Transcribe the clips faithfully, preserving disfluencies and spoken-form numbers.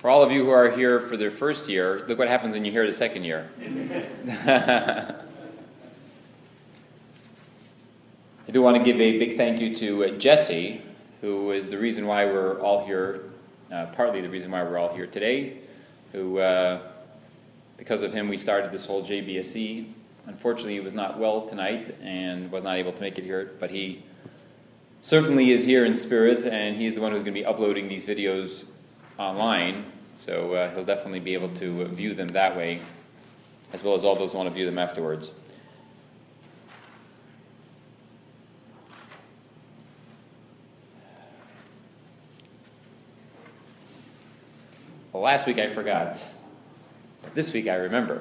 For all of you who are here for their first year, look what happens when you hear the second year. I do want to give a big thank you to uh, Jesse, who is the reason why we're all here, uh, partly the reason why we're all here today, who, uh, because of him, we started this whole J B S E. Unfortunately, he was not well tonight and was not able to make it here, but he certainly is here in spirit, and he's the one who's going to be uploading these videos online, so uh, he'll definitely be able to uh, view them that way, as well as all those who want to view them afterwards. Well, last week I forgot, but this week I remember.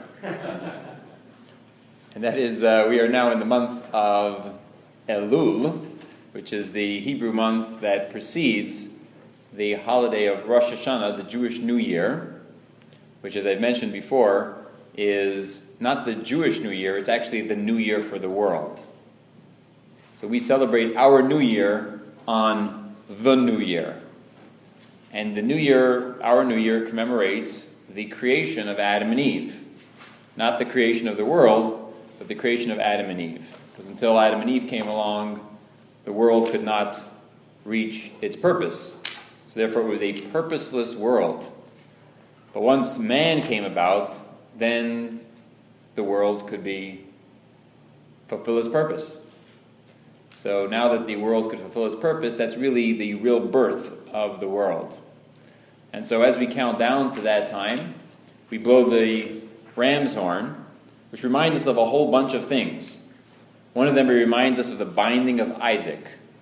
And that is, uh, we are now in the month of Elul, which is the Hebrew month that precedes the holiday of Rosh Hashanah, the Jewish New Year, which, as I've mentioned before, is not the Jewish New Year, it's actually the New Year for the world. So we celebrate our New Year on the New Year. And the New Year, our New Year, commemorates the creation of Adam and Eve. Not the creation of the world, but the creation of Adam and Eve. Because until Adam and Eve came along, the world could not reach its purpose. So therefore it was a purposeless world. But once man came about, then the world could be fulfill its purpose. So now that the world could fulfill its purpose, that's really the real birth of the world. And so as we count down to that time, we blow the ram's horn, which reminds us of a whole bunch of things. One of them reminds us of the binding of Isaac.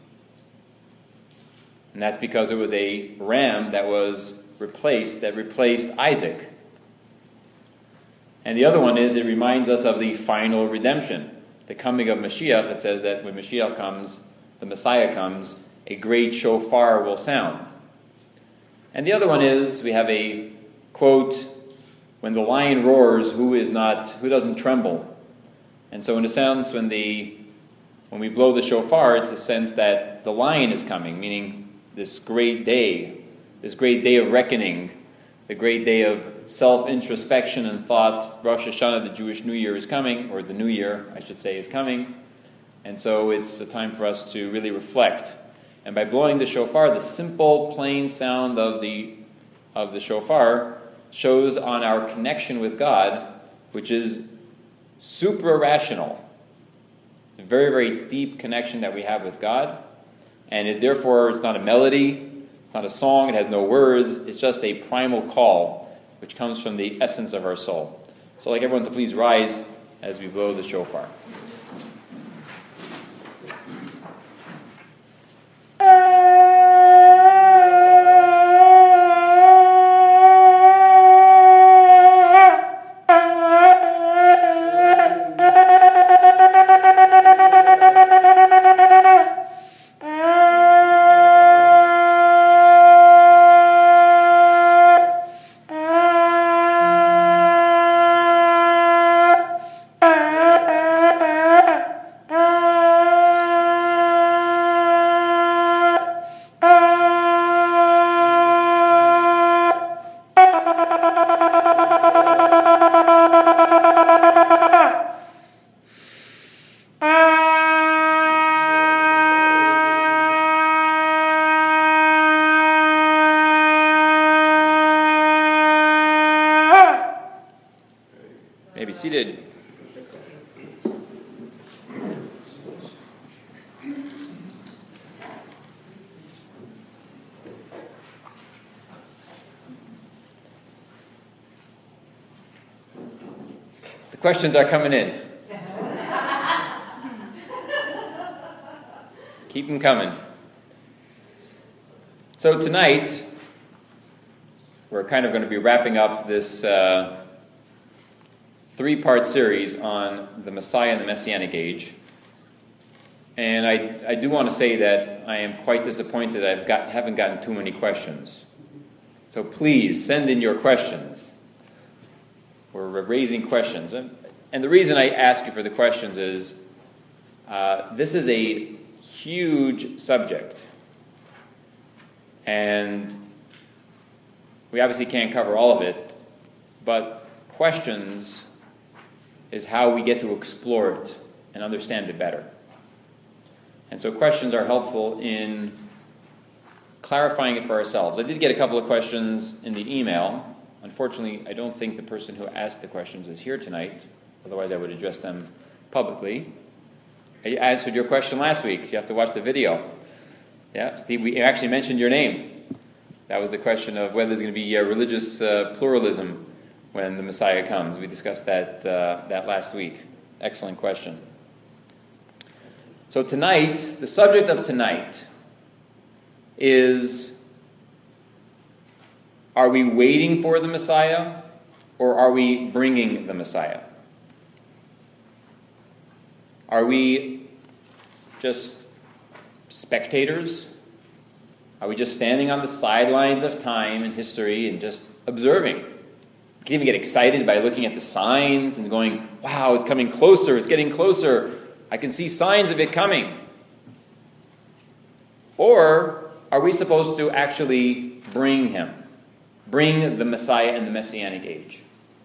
And that's because it was a ram that was replaced, that replaced Isaac. And the other one is, it reminds us of the final redemption. The coming of Mashiach. It says that when Mashiach comes, the Messiah comes, a great shofar will sound. And the other one is, we have a quote, when the lion roars, who is not, who doesn't tremble? And so in a sense, when the when we blow the shofar, it's the sense that the lion is coming, meaning this great day, this great day of reckoning, the great day of self-introspection and thought. Rosh Hashanah, the Jewish New Year, is coming, or the New Year, I should say, is coming. And so it's a time for us to really reflect. And by blowing the shofar, the simple, plain sound of the of the shofar shows on our connection with God, which is supra-rational. It's a very, very deep connection that we have with God. And it, therefore, it's not a melody, it's not a song, it has no words. It's just a primal call, which comes from the essence of our soul. So I'd like everyone to please rise as we blow the shofar. May be seated. The questions are coming in. Keep them coming. So tonight, we're kind of going to be wrapping up this uh, three-part series on the Messiah and the Messianic age. And I, I do want to say that I am quite disappointed I got, haven't gotten too many questions. So please, send in your questions. We're raising questions. And, and the reason I ask you for the questions is, uh, this is a huge subject. And we obviously can't cover all of it, but questions is how we get to explore it and understand it better. And so questions are helpful in clarifying it for ourselves. I did get a couple of questions in the email. Unfortunately, I don't think the person who asked the questions is here tonight. Otherwise, I would address them publicly. I answered your question last week. You have to watch the video. Yeah, Steve, we actually mentioned your name. That was the question of whether there's going to be uh, religious uh, pluralism when the Messiah comes. We discussed that uh, that last week. Excellent question. So tonight, the subject of tonight is, are we waiting for the Messiah, or are we bringing the Messiah? Are we just spectators? Are we just standing on the sidelines of time and history and just observing? We can even get excited by looking at the signs and going, wow, it's coming closer, it's getting closer. I can see signs of it coming. Or are we supposed to actually bring him? Bring the Messiah and the Messianic age?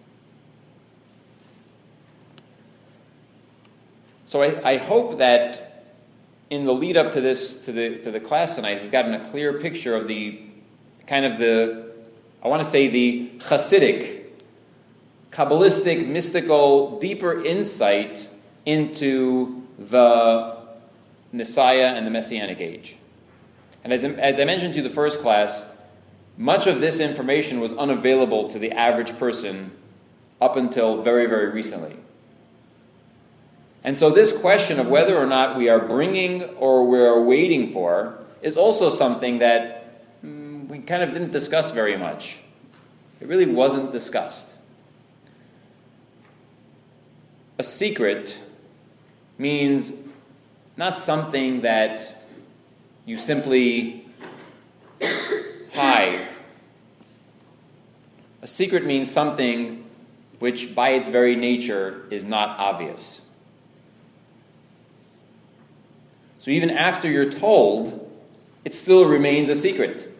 So I, I hope that in the lead up to this, to the to the class tonight, we've gotten a clear picture of the kind of the, I want to say the Hasidic, Kabbalistic, mystical, deeper insight into the Messiah and the Messianic age. And as, as I mentioned to you the first class, much of this information was unavailable to the average person up until very, very recently. And so this question of whether or not we are bringing or we are waiting for is also something that mm, we kind of didn't discuss very much. It really wasn't discussed. A secret means not something that you simply hide. A secret means something which by its very nature is not obvious. So even after you're told, it still remains a secret.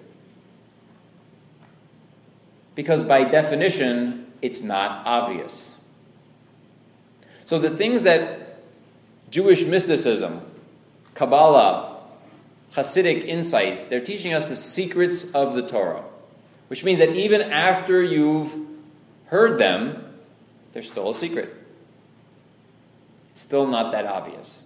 Because by definition, it's not obvious. So the things that Jewish mysticism, Kabbalah, Hasidic insights, they're teaching us the secrets of the Torah. Which means that even after you've heard them, they're still a secret. It's still not that obvious.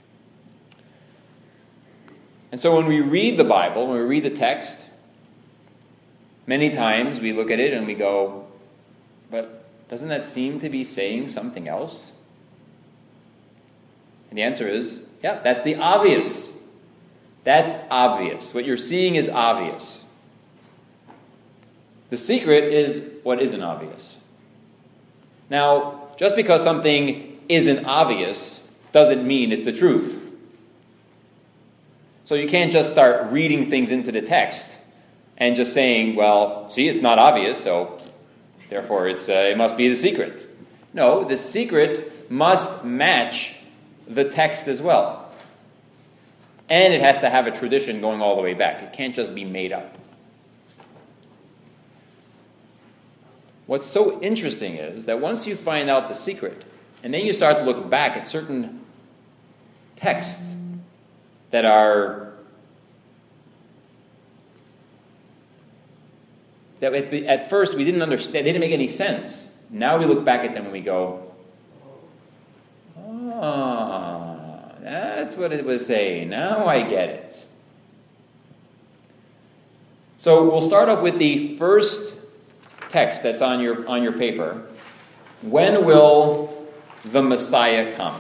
And so when we read the Bible, when we read the text, many times we look at it and we go, but doesn't that seem to be saying something else? And the answer is, yeah, that's the obvious. That's obvious. What you're seeing is obvious. The secret is what isn't obvious. Now, just because something isn't obvious doesn't mean it's the truth. So you can't just start reading things into the text and just saying, well, see, it's not obvious, so therefore it's uh, it must be the secret. No, the secret must match the text as well. And it has to have a tradition going all the way back. It can't just be made up. What's so interesting is that once you find out the secret, and then you start to look back at certain texts that are, that at first we didn't understand, they didn't make any sense. Now we look back at them and we go, ah, that's what it was saying. Now I get it. So we'll start off with the first text that's on your on your paper. When will the Messiah come?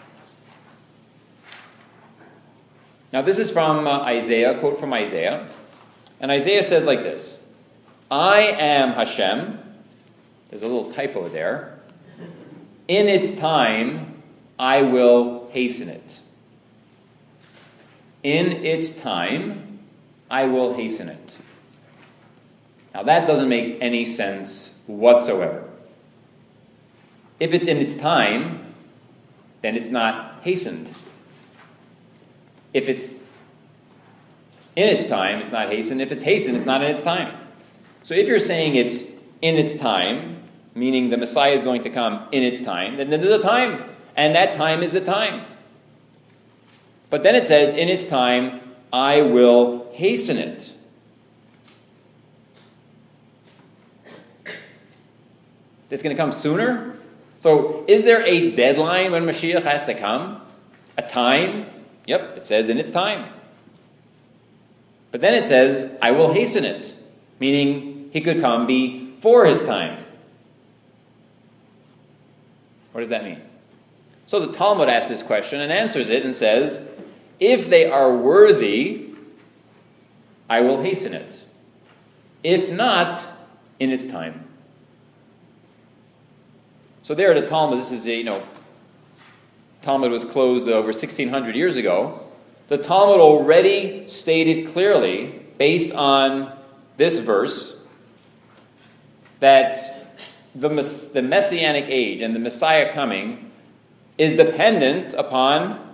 Now this is from uh, Isaiah, a quote from Isaiah. And Isaiah says like this, I am Hashem. There's a little typo there. In its time, I will hasten it. In its time, I will hasten it. Now that doesn't make any sense whatsoever. If it's in its time, then it's not hastened. If it's in its time, it's not hastened. If it's hastened, it's not in its time. So if you're saying it's in its time, meaning the Messiah is going to come in its time, then there's a time, and that time is the time. But then it says, in its time, I will hasten it. It's going to come sooner? So is there a deadline when Mashiach has to come? A time? Yep, it says in its time. But then it says, I will hasten it, meaning he could come before his time. What does that mean? So the Talmud asks this question and answers it and says, if they are worthy, I will hasten it. If not, in its time. So there at the Talmud, this is a, you know, Talmud was closed over sixteen hundred years ago. The Talmud already stated clearly, based on this verse, that the, the Messianic age and the Messiah coming is dependent upon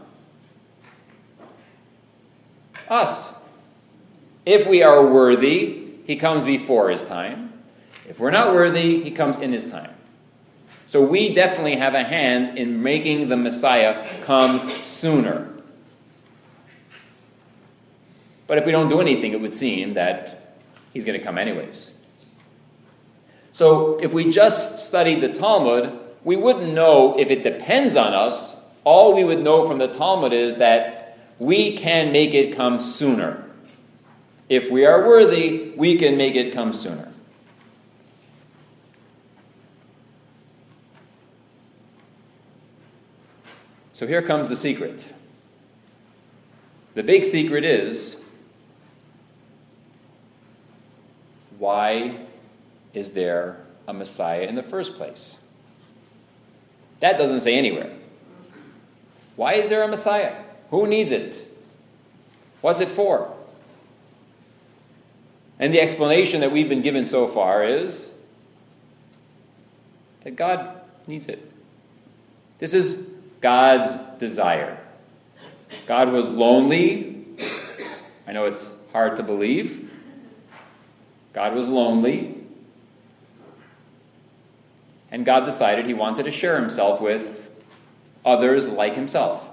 us. If we are worthy, he comes before his time. If we're not worthy, he comes in his time. So we definitely have a hand in making the Messiah come sooner. But if we don't do anything, it would seem that he's going to come anyways. So if we just studied the Talmud, we wouldn't know if it depends on us. All we would know from the Talmud is that we can make it come sooner. If we are worthy, we can make it come sooner. So here comes the secret. The big secret is, why is there a Messiah in the first place? That doesn't say anywhere. Why is there a Messiah? Who needs it? What's it for? And the explanation that we've been given so far is that God needs it. This is God's desire. God was lonely. I know it's hard to believe. God was lonely. And God decided he wanted to share himself with others like himself.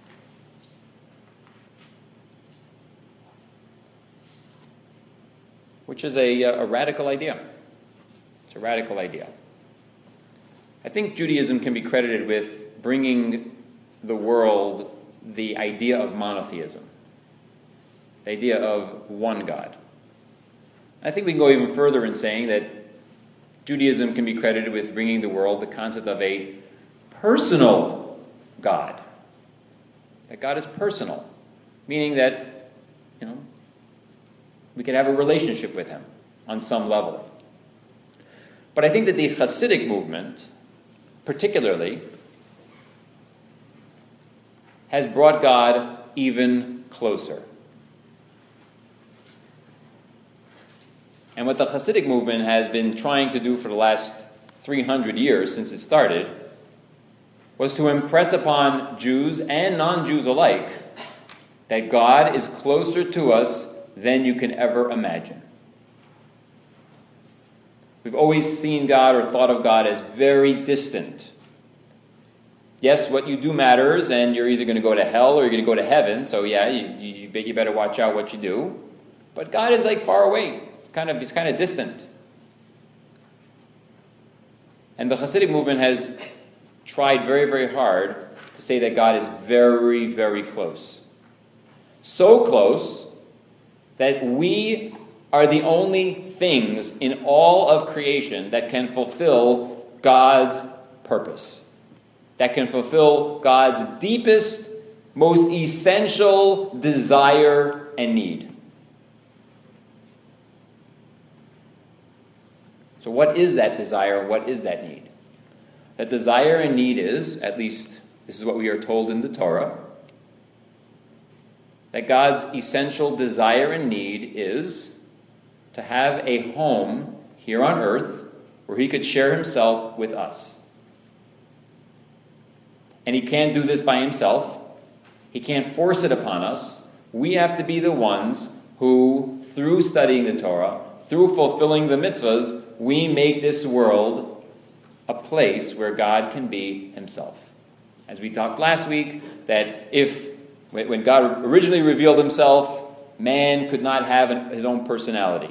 Which is a, a radical idea. It's a radical idea. I think Judaism can be credited with bringing the world the idea of monotheism, the idea of one God. I think we can go even further in saying that Judaism can be credited with bringing the world the concept of a personal God. That God is personal, meaning that, you know, we can have a relationship with him on some level. But I think that the Hasidic movement, particularly, has brought God even closer. And what the Hasidic movement has been trying to do for the last three hundred years since it started was to impress upon Jews and non-Jews alike that God is closer to us than you can ever imagine. We've always seen God or thought of God as very distant. Yes, what you do matters, and you're either going to go to hell or you're going to go to heaven. So yeah, you, you, you better watch out what you do. But God is like far away. It's kind of, he's kind of distant. And the Hasidic movement has tried very, very hard to say that God is very, very close. So close that we are the only things in all of creation that can fulfill God's purpose. That can fulfill God's deepest, most essential desire and need. So what is that desire? What is that need? That desire and need is, at least this is what we are told in the Torah, that God's essential desire and need is to have a home here on earth where he could share himself with us. And he can't do this by himself. He can't force it upon us. We have to be the ones who, through studying the Torah, through fulfilling the mitzvahs, we make this world a place where God can be himself. As we talked last week, that if, when God originally revealed himself, man could not have an, his own personality.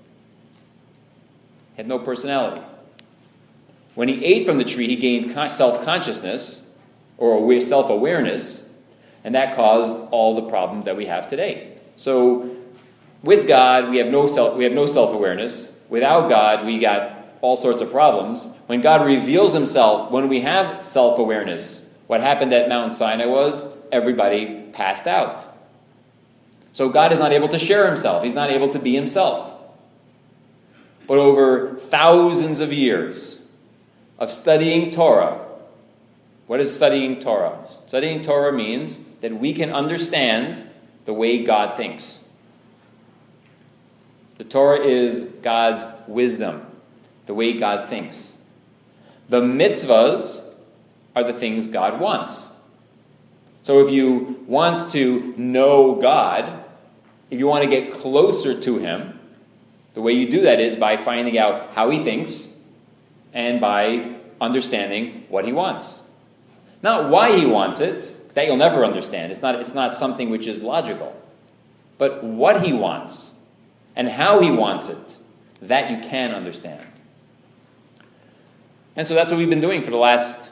He had no personality. When he ate from the tree, he gained self-consciousness, or self-awareness, and that caused all the problems that we have today. So, with God, we have no self, we have no self-awareness. Without God, we got all sorts of problems. When God reveals himself, when we have self-awareness, what happened at Mount Sinai was everybody passed out. So God is not able to share himself. He's not able to be himself. But over thousands of years of studying Torah, what is studying Torah? Studying Torah means that we can understand the way God thinks. The Torah is God's wisdom, the way God thinks. The mitzvahs are the things God wants. So if you want to know God, if you want to get closer to him, the way you do that is by finding out how he thinks and by understanding what he wants. Not why he wants it, that you'll never understand. It's not, it's not something which is logical. But what he wants and how he wants it, that you can understand. And so that's what we've been doing for the last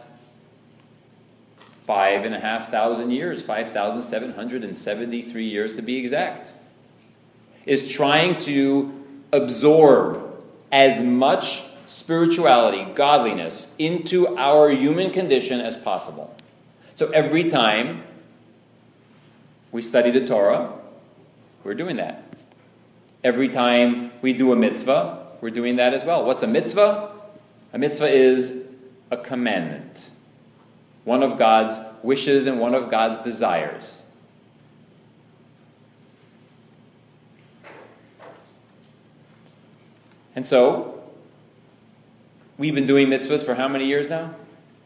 five and a half thousand years, five thousand seven hundred seventy-three years to be exact, is trying to absorb as much spirituality, godliness, into our human condition as possible. So every time we study the Torah, we're doing that. Every time we do a mitzvah, we're doing that as well. What's a mitzvah? A mitzvah is a commandment. One of God's wishes and one of God's desires. And so, we've been doing mitzvahs for how many years now?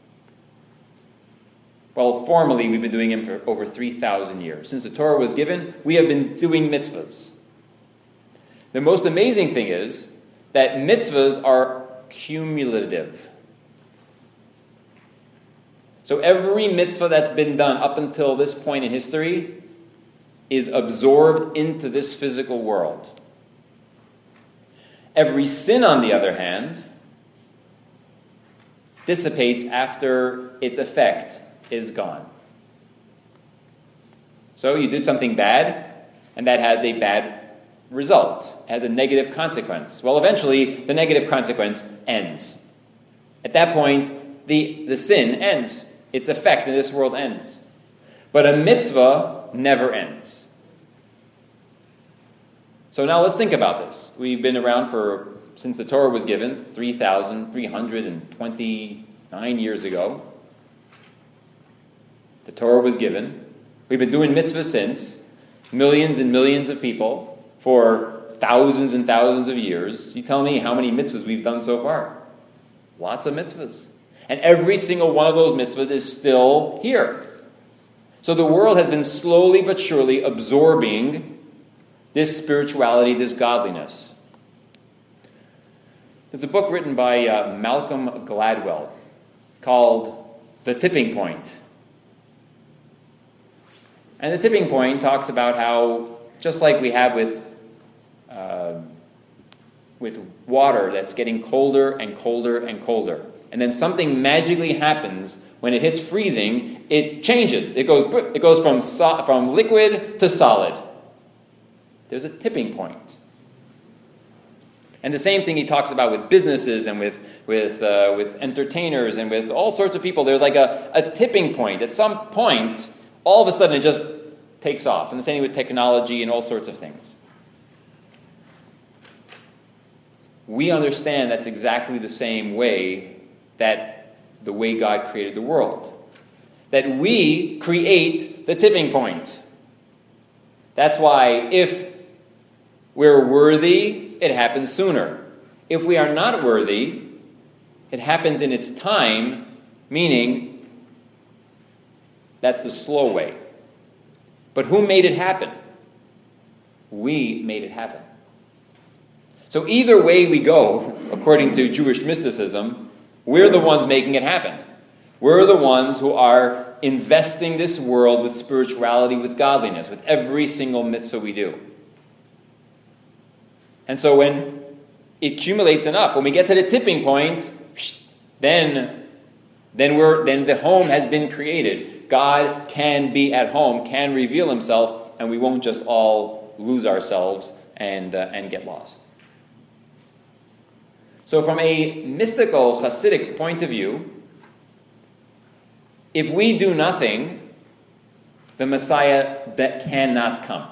Well, formally, we've been doing them for over three thousand years. Since the Torah was given, we have been doing mitzvahs. The most amazing thing is that mitzvahs are cumulative. So every mitzvah that's been done up until this point in history is absorbed into this physical world. Every sin, on the other hand, dissipates after its effect is gone. So you did something bad, and that has a bad result, has a negative consequence. Well, eventually, the negative consequence ends. At that point, the, the sin ends. Its effect in this world ends. But a mitzvah never ends. So now let's think about this. We've been around for, since the Torah was given, three thousand three hundred twenty-nine years ago. The Torah was given. We've been doing mitzvahs since, millions and millions of people, for thousands and thousands of years. You tell me how many mitzvahs we've done so far. Lots of mitzvahs. And every single one of those mitzvahs is still here. So the world has been slowly but surely absorbing this spirituality, this godliness. There's a book written by uh, Malcolm Gladwell called The Tipping Point. And The Tipping Point talks about how, just like we have with, uh, with water that's getting colder and colder and colder, and then something magically happens when it hits freezing, it changes. It goes, it goes from, so, from liquid to solid. There's a tipping point. And the same thing he talks about with businesses and with, with, uh, with entertainers and with all sorts of people. There's like a, a tipping point. At some point, all of a sudden it just takes off. And the same with technology and all sorts of things. We understand that's exactly the same way that the way God created the world. That we create the tipping point. That's why if we're worthy, it happens sooner. If we are not worthy, it happens in its time, meaning that's the slow way. But who made it happen? We made it happen. So either way we go, according to Jewish mysticism, we're the ones making it happen. We're the ones who are investing this world with spirituality, with godliness, with every single mitzvah we do. And so when it accumulates enough, when we get to the tipping point, then, then, we're, then the home has been created. God can be at home, can reveal himself, and we won't just all lose ourselves and, uh, and get lost. So from a mystical, Hasidic point of view, if we do nothing, the Messiah that cannot come.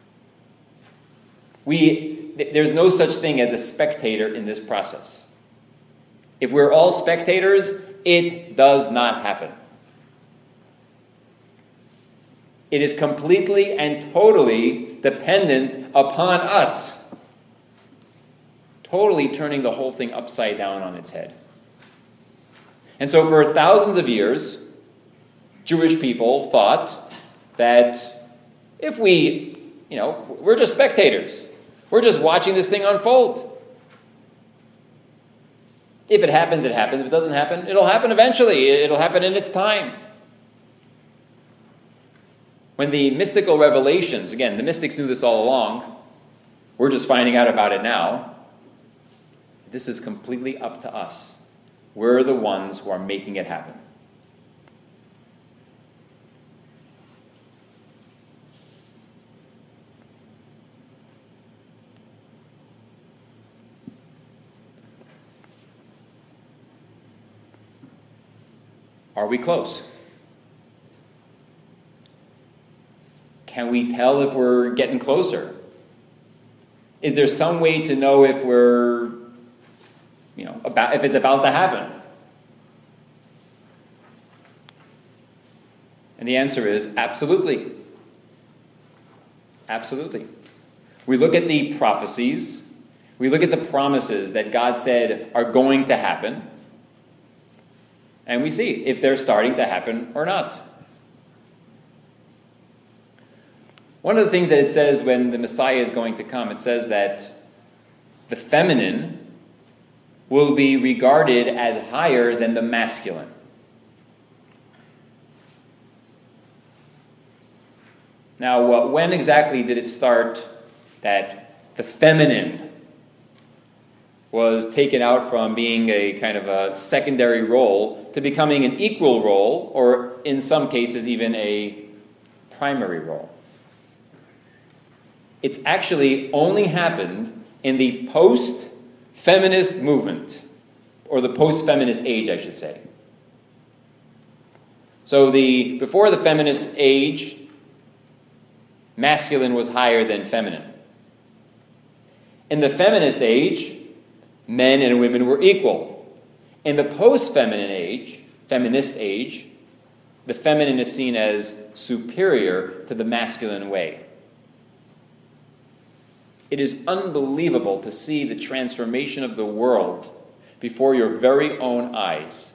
We, there's no such thing as a spectator in this process. If we're all spectators, it does not happen. It is completely and totally dependent upon us. Totally turning the whole thing upside down on its head. And so for thousands of years, Jewish people thought that if we, you know, we're just spectators. We're just watching this thing unfold. If it happens, it happens. If it doesn't happen, it'll happen eventually. It'll happen in its time. When the mystical revelations, again, the mystics knew this all along. We're just finding out about it now. This is completely up to us. We're the ones who are making it happen. Are we close? Can we tell if we're getting closer? Is there some way to know if we're, you know, about if it's about to happen? And the answer is absolutely. Absolutely. We look at the prophecies, we look at the promises that God said are going to happen, and we see if they're starting to happen or not. One of the things that it says when the Messiah is going to come, it says that the feminine will be regarded as higher than the masculine. Now, when exactly did it start that the feminine was taken out from being a kind of a secondary role to becoming an equal role, or in some cases even a primary role? It's actually only happened in the post-feminist movement, or the post-feminist age, I should say. So the before the feminist age, masculine was higher than feminine. In the feminist age, men and women were equal. In the post-feminine age, feminist age, the feminine is seen as superior to the masculine way. It is unbelievable to see the transformation of the world before your very own eyes.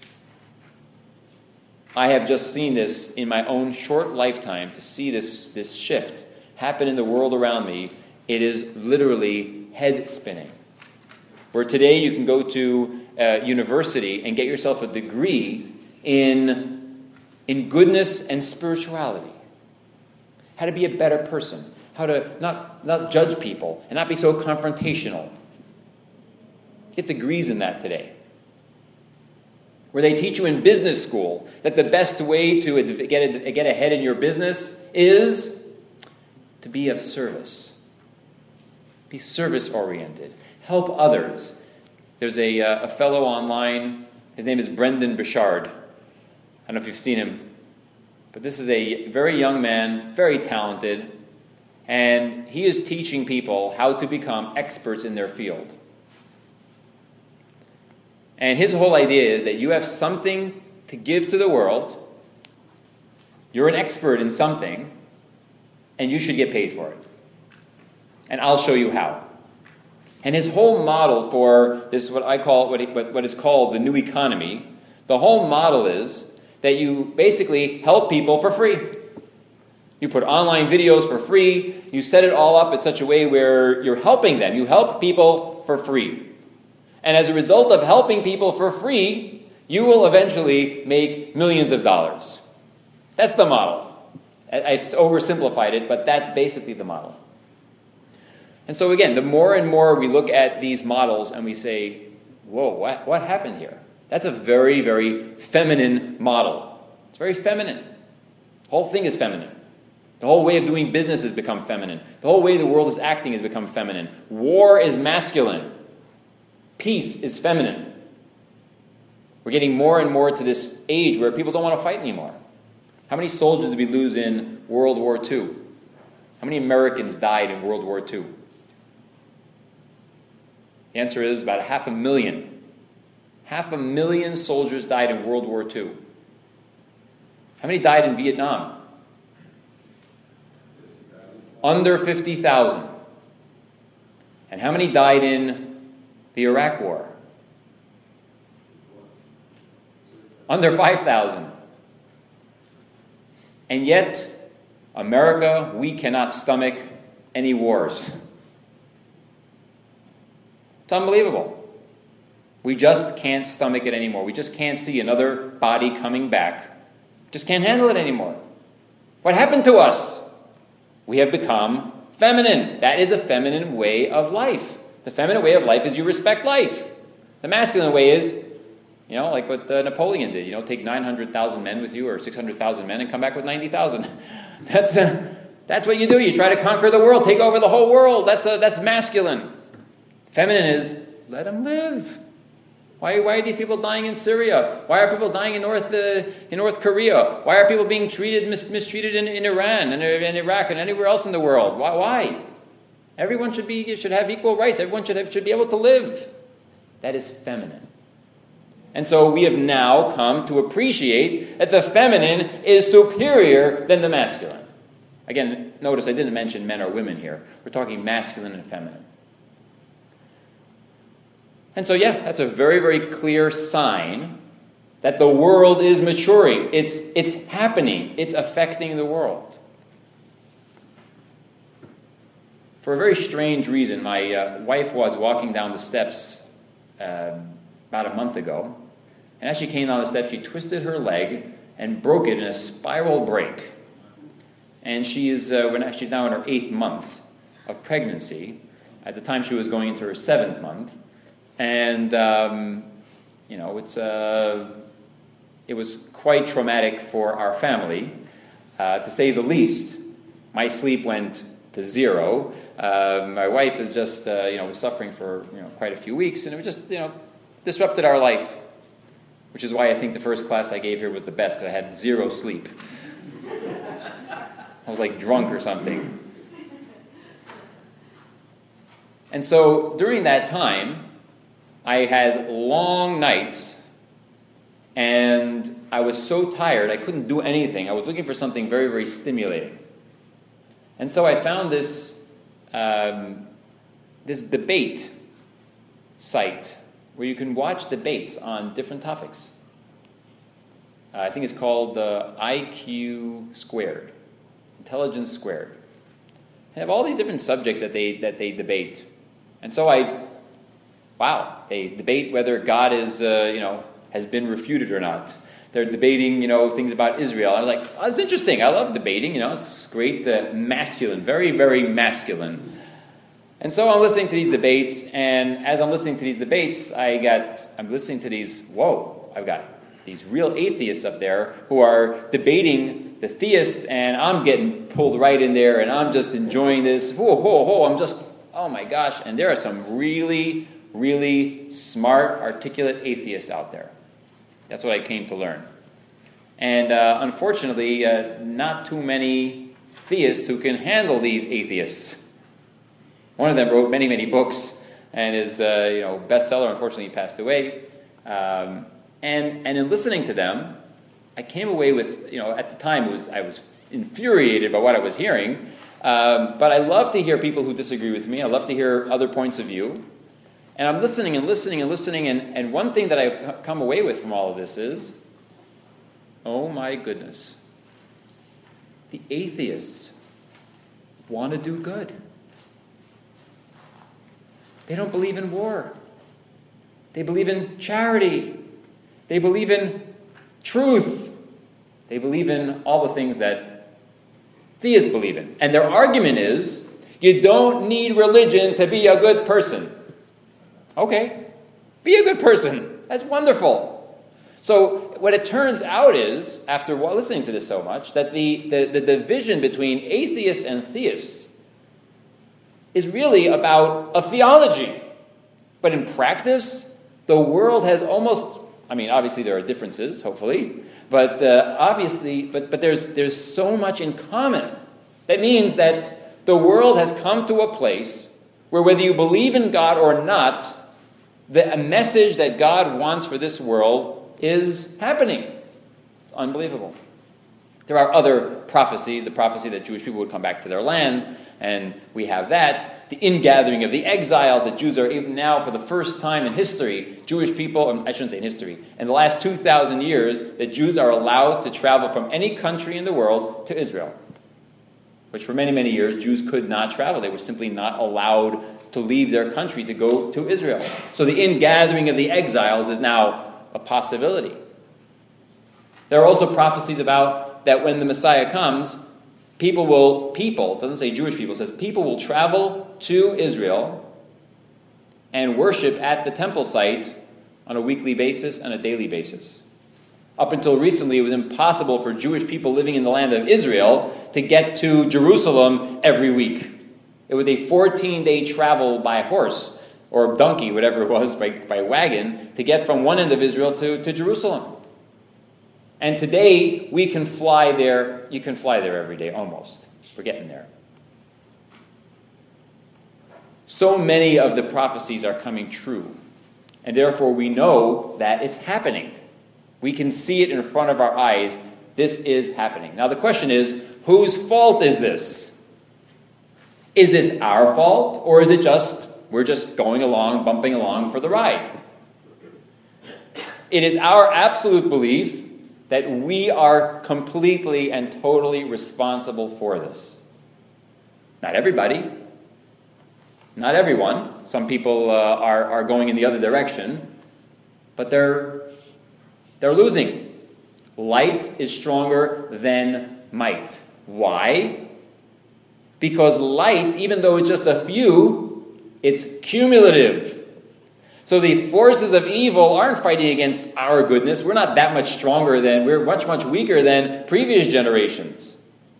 I have just seen this in my own short lifetime, to see this, this shift happen in the world around me. It is literally head-spinning. Where today you can go to uh, university and get yourself a degree in, in goodness and spirituality. How to be a better person. How to not, not judge people and not be so confrontational. Get degrees in that today. Where they teach you in business school that the best way to get, get ahead in your business is to be of service. Be service-oriented. Help others. There's a, uh, a fellow online, his name is Brendan Burchard. I don't know if you've seen him, but this is a very young man, very talented, and he is teaching people how to become experts in their field. And his whole idea is that you have something to give to the world, you're an expert in something, and you should get paid for it. And I'll show you how. And his whole model for this, what I call, what, he, what, what is called the new economy, the whole model is that you basically help people for free. You put online videos for free. You set it all up in such a way where you're helping them. You help people for free. And as a result of helping people for free, you will eventually make millions of dollars. That's the model. I, I oversimplified it, but that's basically the model. And so again, the more and more we look at these models and we say, whoa, what, what happened here? That's a very, very feminine model. It's very feminine. The whole thing is feminine. The whole way of doing business has become feminine. The whole way the world is acting has become feminine. War is masculine. Peace is feminine. We're getting more and more to this age where people don't want to fight anymore. How many soldiers did we lose in World War Two? How many Americans died in World War Two? The answer is about a half a million. Half a million soldiers died in World War Two. How many died in Vietnam? Under fifty thousand. And how many died in the Iraq War? Under five thousand. And yet, America, we cannot stomach any wars. It's unbelievable. We just can't stomach it anymore. We just can't see another body coming back. Just can't handle it anymore. What happened to us? We have become feminine. That is a feminine way of life. The feminine way of life is you respect life. The masculine way is, you know, like what uh, Napoleon did. You know, take nine hundred thousand men with you or six hundred thousand men and come back with ninety thousand. That's, uh, that's what you do. You try to conquer the world, take over the whole world. That's, uh, that's masculine. Feminine is, let them live. Why, why are these people dying in Syria? Why are people dying in North, uh, in North Korea? Why are people being treated, mis- mistreated in, in Iran and in Iraq and anywhere else in the world? Why? Why? Everyone should be should have equal rights. Everyone should have, should be able to live. That is feminine. And so we have now come to appreciate that the feminine is superior than the masculine. Again, notice I didn't mention men or women here. We're talking masculine and feminine. And so, yeah, that's a very, very clear sign that the world is maturing. It's, it's happening. It's affecting the world. For a very strange reason, my uh, wife was walking down the steps um, about a month ago. And as she came down the steps, she twisted her leg and broke it in a spiral break. And she is, uh, when, she's now in her eighth month of pregnancy. At the time, she was going into her seventh month. And, um, you know, it's uh, it was quite traumatic for our family, uh, to say the least. My sleep went to zero. Uh, my wife is just, uh, you know, was suffering for, you know, quite a few weeks, and it just, you know, disrupted our life, which is why I think the first class I gave her was the best, because I had zero sleep. I was like drunk or something. And so during that time, I had long nights, and I was so tired, I couldn't do anything. I was looking for something very, very stimulating. And so I found this, um, this debate site where you can watch debates on different topics. Uh, I think it's called uh, I Q Squared, Intelligence Squared. They have all these different subjects that they that they debate. And so I... Wow, they debate whether God is, uh, you know, has been refuted or not. They're debating, you know, things about Israel. I was like, oh, that's interesting. I love debating. You know, it's great, uh, masculine, very, very masculine. And so I'm listening to these debates, and as I'm listening to these debates, I got, I'm listening to these. Whoa, I've got these real atheists up there who are debating the theists, and I'm getting pulled right in there, and I'm just enjoying this. Whoa, whoa, whoa! I'm just, oh my gosh! And there are some really really smart, articulate atheists out there. That's what I came to learn. And uh, unfortunately, uh, not too many theists who can handle these atheists. One of them wrote many, many books and is, uh, you know, bestseller. Unfortunately, he passed away. Um, and and in listening to them, I came away with, you know, at the time it was I was infuriated by what I was hearing. Um, but I love to hear people who disagree with me. I love to hear other points of view. And I'm listening and listening and listening, and, and one thing that I've come away with from all of this is, oh my goodness, The atheists want to do good. They don't believe in war. They believe in charity. They believe in truth. They believe in all the things that theists believe in. And their argument is, you don't need religion to be a good person. Okay, be a good person. That's wonderful. So what it turns out is, after listening to this so much, that the, the, the division between atheists and theists is really about a theology. But in practice, the world has almost, I mean, obviously there are differences, hopefully, but uh, obviously, but, but there's, there's so much in common. That means that the world has come to a place where whether you believe in God or not, the message that God wants for this world is happening. It's unbelievable. There are other prophecies, the prophecy that Jewish people would come back to their land, and we have that. The ingathering of the exiles, that Jews are even now, for the first time in history, Jewish people, I shouldn't say in history, in the last two thousand years, that Jews are allowed to travel from any country in the world to Israel. Which for many, many years, Jews could not travel. They were simply not allowed to leave their country to go to Israel. So the ingathering of the exiles is now a possibility. There are also prophecies about that when the Messiah comes, people will, people, it doesn't say Jewish people, it says people will travel to Israel and worship at the temple site on a weekly basis and a daily basis. Up until recently, it was impossible for Jewish people living in the land of Israel to get to Jerusalem every week. It was a fourteen-day travel by horse or donkey, whatever it was, by, by wagon, to get from one end of Israel to, to Jerusalem. And today, we can fly there. You can fly there every day, almost. We're getting there. So many of the prophecies are coming true. And therefore, we know that it's happening. We can see it in front of our eyes. This is happening. Now, the question is, whose fault is this? Is this our fault, or is it just we're just going along, bumping along for the ride? It is our absolute belief that we are completely and totally responsible for this. Not everybody. Not everyone. Some people uh, are, are going in the other direction. But they're, they're losing. Light is stronger than might. Why? Because light, even though it's just a few, it's cumulative. So the forces of evil aren't fighting against our goodness. We're not that much stronger than, we're much, much weaker than previous generations.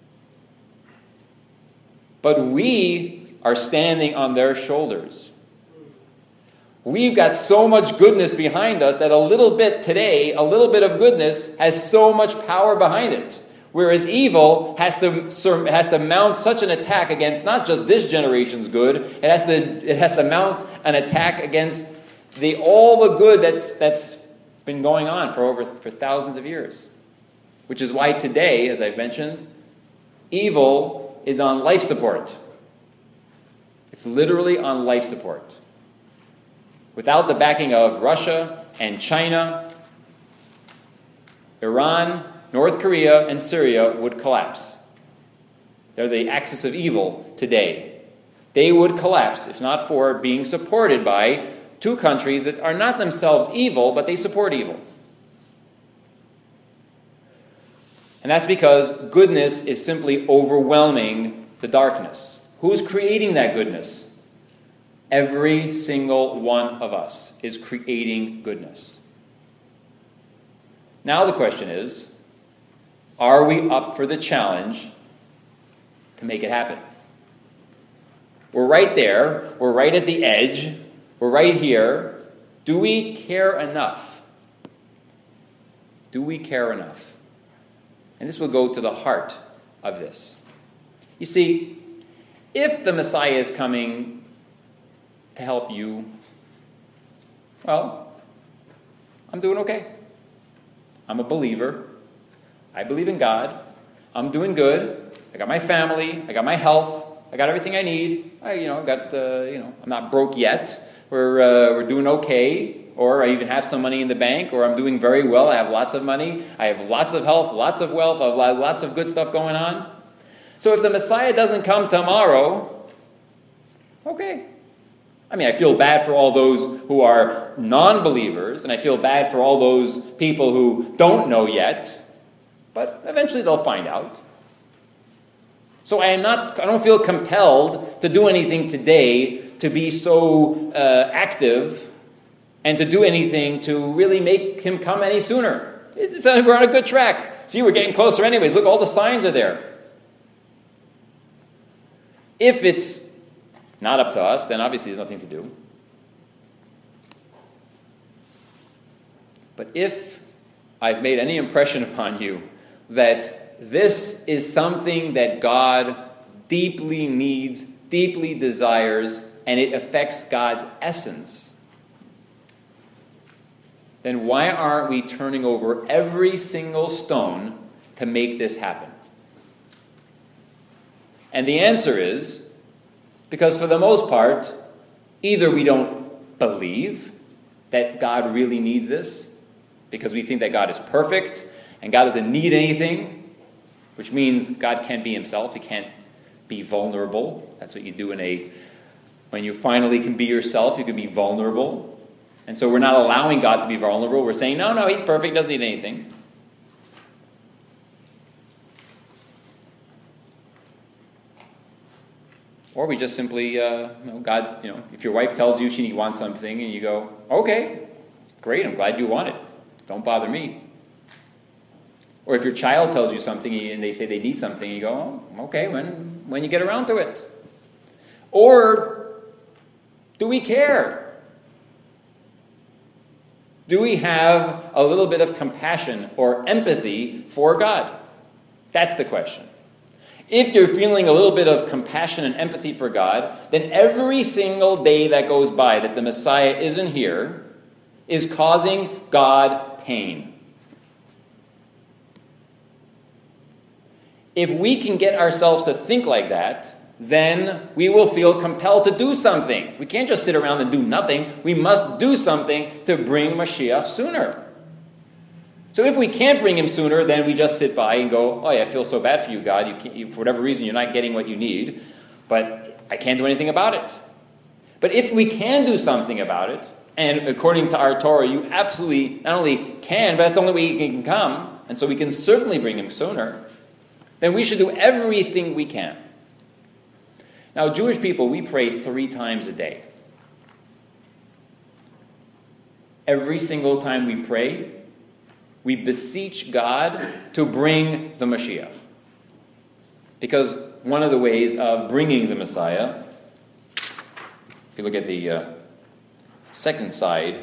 But we are standing on their shoulders. We've got so much goodness behind us that a little bit today, a little bit of goodness has so much power behind it. Whereas evil has to has to mount such an attack against not just this generation's good, it has to it has to mount an attack against the all the good that's that's been going on for over for thousands of years. Which is why today, as I've mentioned, evil is on life support. It's literally on life support. Without the backing of Russia and China, Iran, North Korea, and Syria would collapse. They're the axis of evil today. They would collapse if not for being supported by two countries that are not themselves evil, but they support evil. And that's because goodness is simply overwhelming the darkness. Who's creating that goodness? Every single one of us is creating goodness. Now the question is, are we up for the challenge to make it happen? We're right there. We're right at the edge. We're right here. Do we care enough? Do we care enough? And this will go to the heart of this. You see, if the Messiah is coming to help you, well, I'm doing okay. I'm a believer. I believe in God. I'm doing good. I got my family. I got my health. I got everything I need. I, you know, got uh, you know, I'm not broke yet. We're uh, we're doing okay. Or I even have some money in the bank. Or I'm doing very well. I have lots of money. I have lots of health, lots of wealth. I have lots of good stuff going on. So if the Messiah doesn't come tomorrow, okay. I mean, I feel bad for all those who are non-believers, and I feel bad for all those people who don't know yet, but eventually they'll find out. So I am not, I don't feel compelled to do anything today to be so uh, active and to do anything to really make him come any sooner. It's, uh, we're on a good track. See, we're getting closer anyways. Look, all the signs are there. If it's not up to us, then obviously there's nothing to do. But if I've made any impression upon you that this is something that God deeply needs, deeply desires, and it affects God's essence, then why aren't we turning over every single stone to make this happen? And the answer is, because for the most part, either we don't believe that God really needs this, because we think that God is perfect and God doesn't need anything, which means God can't be himself. He can't be vulnerable. That's what you do in a, when you finally can be yourself, you can be vulnerable. And so we're not allowing God to be vulnerable. We're saying, no, no, he's perfect, doesn't need anything. Or we just simply, uh, you know, God, you know, if your wife tells you she wants something and you go, okay, great, I'm glad you want it. Don't bother me. Or if your child tells you something and they say they need something, you go, oh, okay, when, when you get around to it. Or do we care? Do we have a little bit of compassion or empathy for God? That's the question. If you're feeling a little bit of compassion and empathy for God, then every single day that goes by that the Messiah isn't here is causing God pain. If we can get ourselves to think like that, then we will feel compelled to do something. We can't just sit around and do nothing. We must do something to bring Mashiach sooner. So if we can't bring him sooner, then we just sit by and go, oh yeah, I feel so bad for you, God. You can't, you, for whatever reason, you're not getting what you need, but I can't do anything about it. But if we can do something about it, and according to our Torah, you absolutely not only can, but that's the only way he can come, and so we can certainly bring him sooner, then we should do everything we can. Now, Jewish people, we pray three times a day. Every single time we pray, we beseech God to bring the Mashiach. Because one of the ways of bringing the Messiah, if you look at the uh, second side,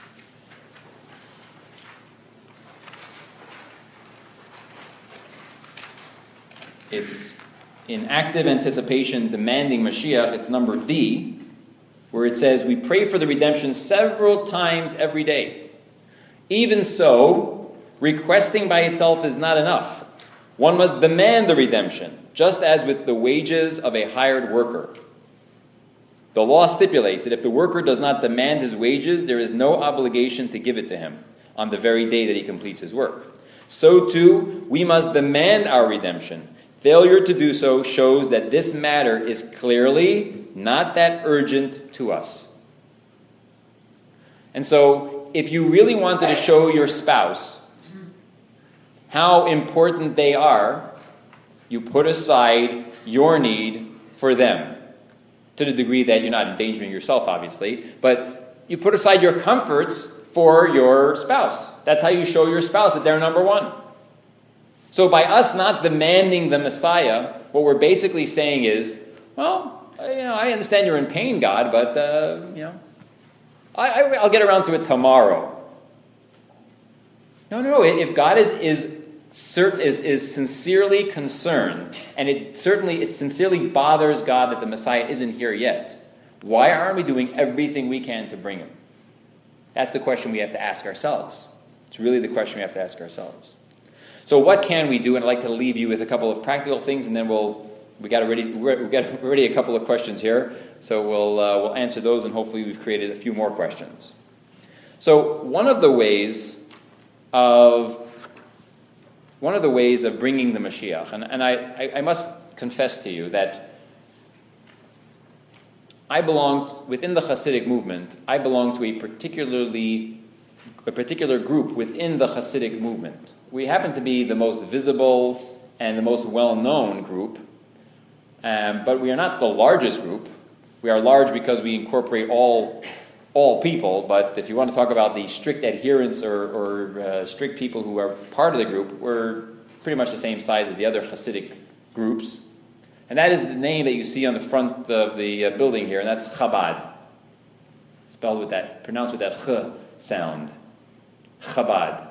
it's in active anticipation demanding Mashiach, it's number D, where it says, we pray for the redemption several times every day. Even so, requesting by itself is not enough. One must demand the redemption, just as with the wages of a hired worker. The law stipulates that if the worker does not demand his wages, there is no obligation to give it to him on the very day that he completes his work. So too, we must demand our redemption. Failure to do so shows that this matter is clearly not that urgent to us. And so, if you really wanted to show your spouse how important they are, you put aside your need for them. To the degree that you're not endangering yourself, obviously. But you put aside your comforts for your spouse. That's how you show your spouse that they're number one. So by us not demanding the Messiah, what we're basically saying is, well, you know, I understand you're in pain, God, but, uh, you know, I, I, I'll get around to it tomorrow. No, no, no. If God is is certain is, is sincerely concerned, and it certainly it sincerely bothers God that the Messiah isn't here yet, why aren't we doing everything we can to bring him? That's the question we have to ask ourselves. It's really the question we have to ask ourselves. So what can we do? And I'd like to leave you with a couple of practical things, and then we'll we got already we got already a couple of questions here, so we'll uh, we'll answer those, and hopefully we've created a few more questions. So one of the ways of one of the ways of bringing the Mashiach, and, and I, I, I must confess to you that I belong, within the Hasidic movement, I belong to a particularly, a particular group within the Hasidic movement. We happen to be the most visible and the most well-known group, um, but we are not the largest group. We are large because we incorporate all all people, but if you want to talk about the strict adherents or, or uh, strict people who are part of the group, we're pretty much the same size as the other Hasidic groups. And that is the name that you see on the front of the uh, building here, and that's Chabad. Spelled with that, pronounced with that ch sound. Chabad.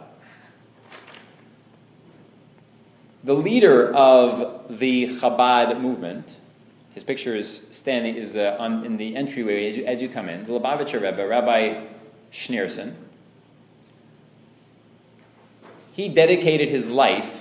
The leader of the Chabad movement, his picture is standing is uh, on in the entryway as you, as you come in. The Lubavitcher Rebbe, Rabbi Schneerson, he dedicated his life,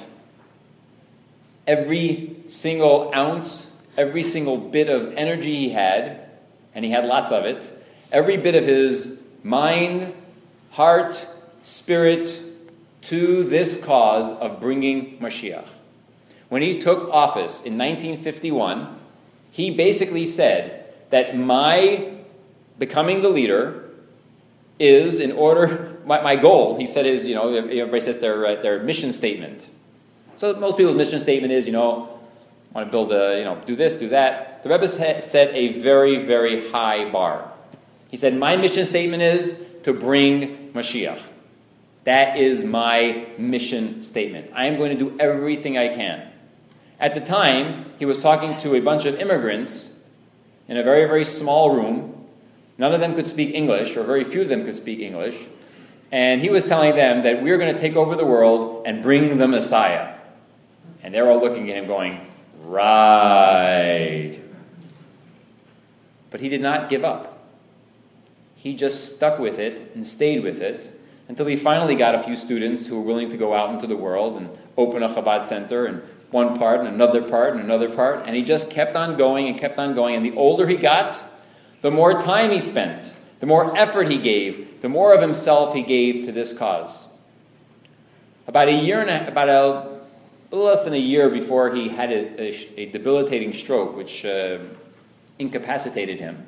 every single ounce, every single bit of energy he had, and he had lots of it, every bit of his mind, heart, spirit, to this cause of bringing Mashiach. When he took office in nineteen fifty-one, he basically said that my becoming the leader is in order, my, my goal, he said is, you know, everybody says their, uh, their mission statement. So most people's mission statement is, you know, I want to build a, you know, do this, do that. The Rebbe set a very, very high bar. He said, my mission statement is to bring Mashiach. That is my mission statement. I am going to do everything I can. At the time, he was talking to a bunch of immigrants in a very, very small room. None of them could speak English, or very few of them could speak English. And he was telling them that we're going to take over the world and bring the Messiah. And they're all looking at him going, right. But he did not give up. He just stuck with it and stayed with it until he finally got a few students who were willing to go out into the world and open a Chabad center and one part and another part and another part. And he just kept on going and kept on going. And the older he got, the more time he spent, the more effort he gave, the more of himself he gave to this cause. About a year and a, about a little less than a year before he had a, a, a debilitating stroke, which uh, incapacitated him.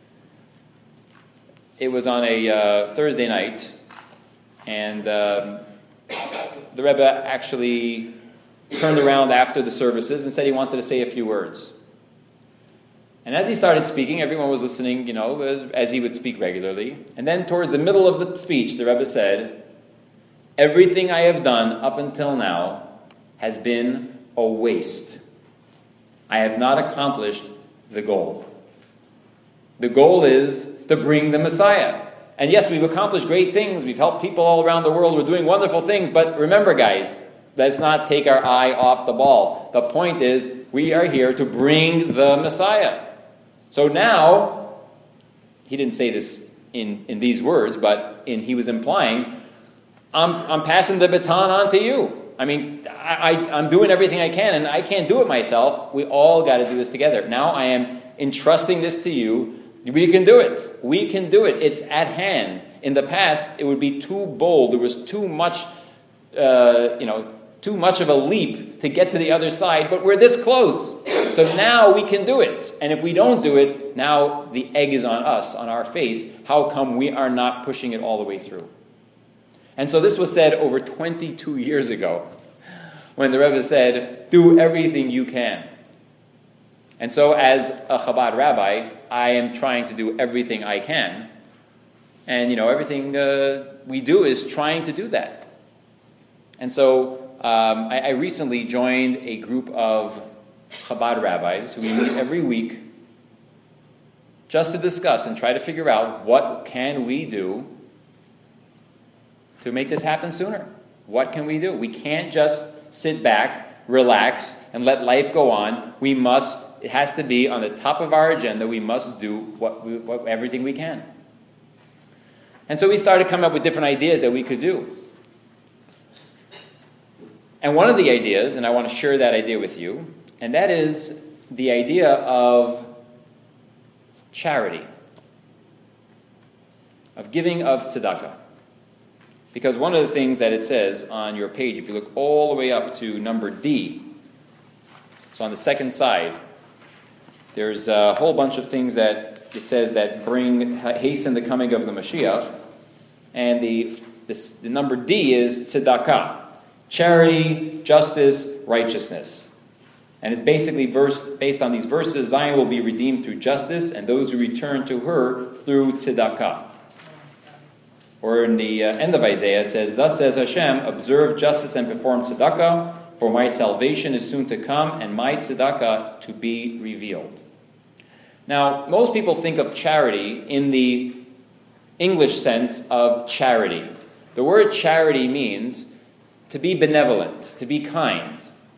It was on a uh, Thursday night, and um, the Rebbe actually turned around after the services and said he wanted to say a few words. And as he started speaking, everyone was listening, you know, as, as he would speak regularly. And then towards the middle of the speech, the Rebbe said, everything I have done up until now has been a waste. I have not accomplished the goal. The goal is to bring the Messiah. And yes, we've accomplished great things. We've helped people all around the world. We're doing wonderful things. But remember, guys, let's not take our eye off the ball. The point is, we are here to bring the Messiah. So now, he didn't say this in, in these words, but in, he was implying, I'm, I'm passing the baton on to you. I mean, I, I, I'm doing everything I can, and I can't do it myself. We all got to do this together. Now I am entrusting this to you. We can do it. We can do it. It's at hand. In the past, it would be too bold. There was too much, uh, you know, too much of a leap to get to the other side, but we're this close. So now we can do it. And if we don't do it, now the egg is on us, on our face. How come we are not pushing it all the way through? And so this was said over twenty-two years ago, when the Rebbe said, do everything you can. And so as a Chabad rabbi, I am trying to do everything I can. And, you know, everything uh, we do is trying to do that. And so um, I, I recently joined a group of Chabad rabbis who meet every week just to discuss and try to figure out what can we do to make this happen sooner. What can we do? We can't just sit back, relax, and let life go on. We must, it has to be on the top of our agenda. We must do what we, what, everything we can. And so we started coming up with different ideas that we could do. And one of the ideas, and I want to share that idea with you, and that is the idea of charity, of giving of tzedakah. Because one of the things that it says on your page, if you look all the way up to number D, So on the second side, there's a whole bunch of things that it says that bring, hasten the coming of the Mashiach. And the, the, the number D is tzedakah. Charity, justice, righteousness. And it's basically verse, based on these verses, Zion will be redeemed through justice, and those who return to her through tzedakah. Or in the uh, end of Isaiah, it says, "Thus says Hashem, observe justice and perform tzedakah, for my salvation is soon to come, and my tzedakah to be revealed." Now, most people think of charity in the English sense of charity. The word charity means to be benevolent, to be kind.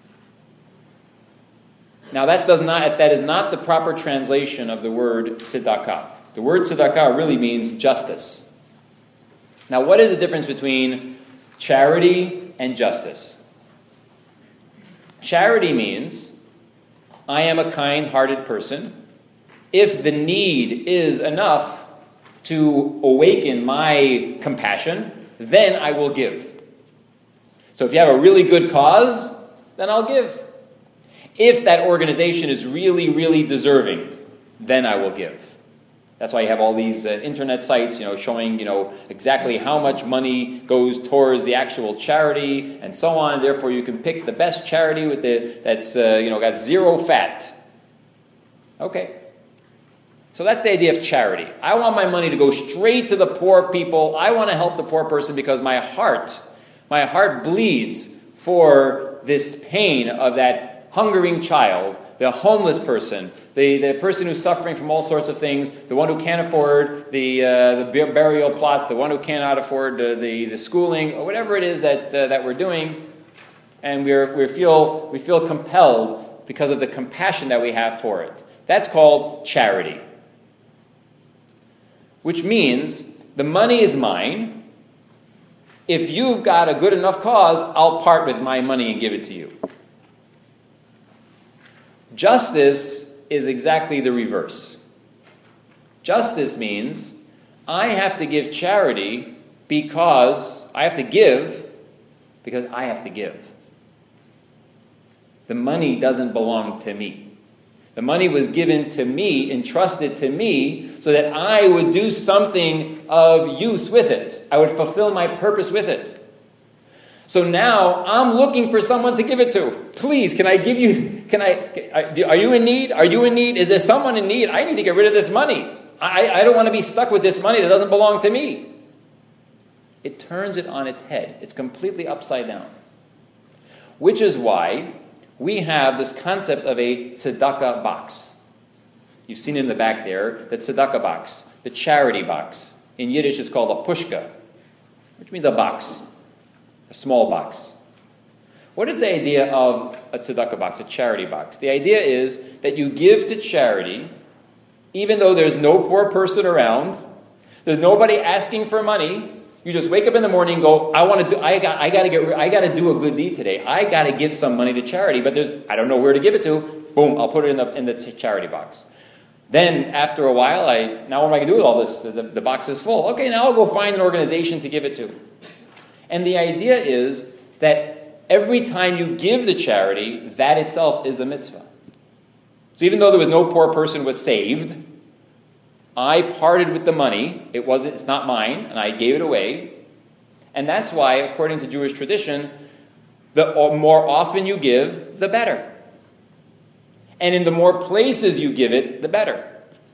Now, that does not that is not the proper translation of the word tzedakah. The word tzedakah really means justice. Now, what is the difference between charity and justice? Charity means I am a kind-hearted person. If the need is enough to awaken my compassion, then I will give. So if you have a really good cause, then I'll give. If that organization is really, really deserving, then I will give. That's why you have all these uh, internet sites, you know, showing, you know, exactly how much money goes towards the actual charity and so on. Therefore, you can pick the best charity with the that's uh, you know got zero fat. Okay. So that's the idea of charity. I want my money to go straight to the poor people. I want to help the poor person because my heart, my heart bleeds for this pain of that hungering child, the homeless person, the, the person who's suffering from all sorts of things, the one who can't afford the uh, the burial plot, the one who cannot afford the, the, the schooling, or whatever it is that uh, that we're doing, and we're we feel we feel compelled because of the compassion that we have for it. That's called charity. Which means the money is mine. If you've got a good enough cause, I'll part with my money and give it to you. Justice is exactly the reverse. Justice means I have to give charity because I have to give because I have to give. The money doesn't belong to me. The money was given to me, entrusted to me, so that I would do something of use with it. I would fulfill my purpose with it. So now I'm looking for someone to give it to. Please, can I give you, can I, are you in need? Are you in need? Is there someone in need? I need to get rid of this money. I, I don't want to be stuck with this money that doesn't belong to me. It turns it on its head. It's completely upside down. Which is why we have this concept of a tzedakah box. You've seen it in the back there, the tzedakah box, the charity box. In Yiddish it's called a pushka, which means a box. A small box. What is the idea of a tzedakah box, a charity box? The idea is that you give to charity even though there's no poor person around, there's nobody asking for money. You just wake up in the morning and go, I want to do I got I got to get I got to do a good deed today. I got to give some money to charity, but there's I don't know where to give it to. Boom, I'll put it in the in the charity box. Then after a while, I now what am I going to do with all this? The, the box is full. Okay, now I'll go find an organization to give it to. And the idea is that every time you give the charity, that itself is a mitzvah. So even though there was no poor person was saved, I parted with the money. It wasn't, it's not mine, and I gave it away. And that's why, according to Jewish tradition, the more often you give, the better. And in the more places you give it, the better.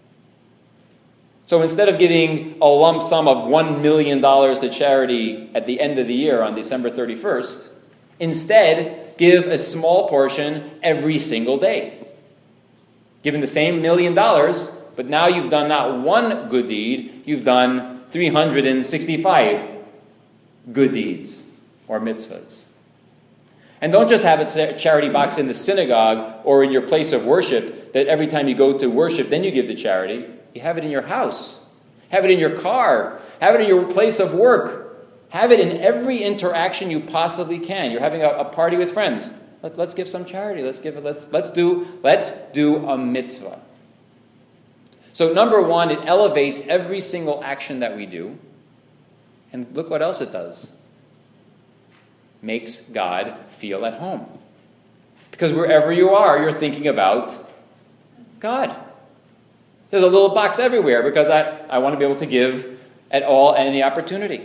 So instead of giving a lump sum of one million dollars to charity at the end of the year on December thirty-first, instead give a small portion every single day. Given the same million dollars, but now you've done not one good deed, you've done three hundred sixty-five good deeds or mitzvahs. And don't just have a charity box in the synagogue or in your place of worship that every time you go to worship, then you give to charity. You have it in your house. Have it in your car. Have it in your place of work. Have it in every interaction you possibly can. You're having a, a party with friends. Let, let's give some charity. Let's give it. Let's let's do let's do a mitzvah. So number one, it elevates every single action that we do. And look what else it does. Makes God feel at home. Because wherever you are, you're thinking about God. There's a little box everywhere because I, I want to be able to give at all and any opportunity.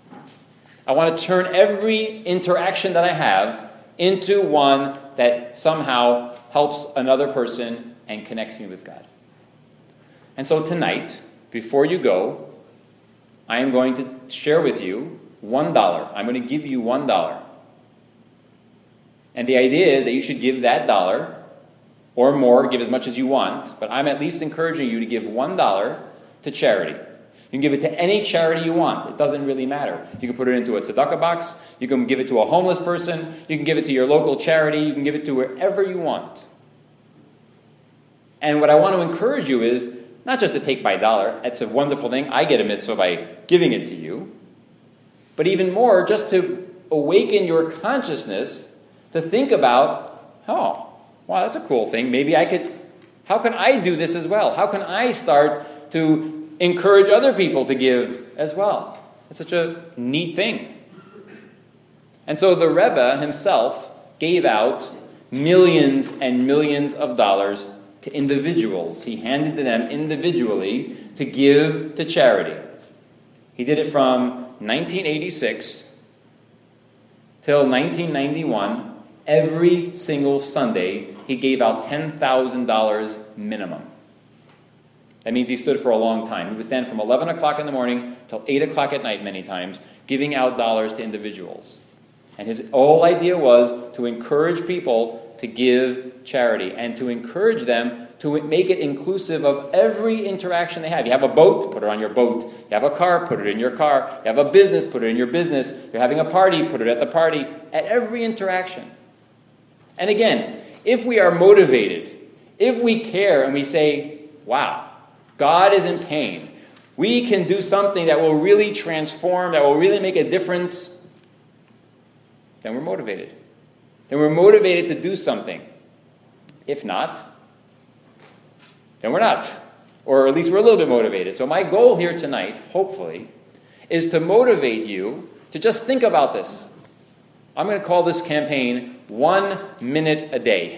I want to turn every interaction that I have into one that somehow helps another person and connects me with God. And so tonight, before you go, I am going to share with you one dollar. I'm going to give you one dollar. And the idea is that you should give that dollar or more, give as much as you want, but I'm at least encouraging you to give one dollar to charity. You can give it to any charity you want. It doesn't really matter. You can put it into a tzedakah box. You can give it to a homeless person. You can give it to your local charity. You can give it to wherever you want. And what I want to encourage you is not just to take my dollar. It's a wonderful thing. I get a mitzvah by giving it to you. But even more, just to awaken your consciousness to think about, oh, wow, that's a cool thing. Maybe I could, how can I do this as well? How can I start to encourage other people to give as well? It's such a neat thing. And so the Rebbe himself gave out millions and millions of dollars to individuals. He handed to them individually to give to charity. He did it from nineteen eighty-six till nineteen ninety-one. Every single Sunday, he gave out ten thousand dollars minimum. That means he stood for a long time. He would stand from eleven o'clock in the morning till eight o'clock at night many times, giving out dollars to individuals. And his whole idea was to encourage people to give charity and to encourage them to make it inclusive of every interaction they have. You have a boat, put it on your boat. You have a car, put it in your car. You have a business, put it in your business. You're having a party, put it at the party. At every interaction. And again, if we are motivated, if we care and we say, wow, God is in pain, we can do something that will really transform, that will really make a difference, then we're motivated. Then we're motivated to do something. If not, then we're not. Or at least we're a little bit motivated. So my goal here tonight, hopefully, is to motivate you to just think about this. I'm going to call this campaign One Minute a Day.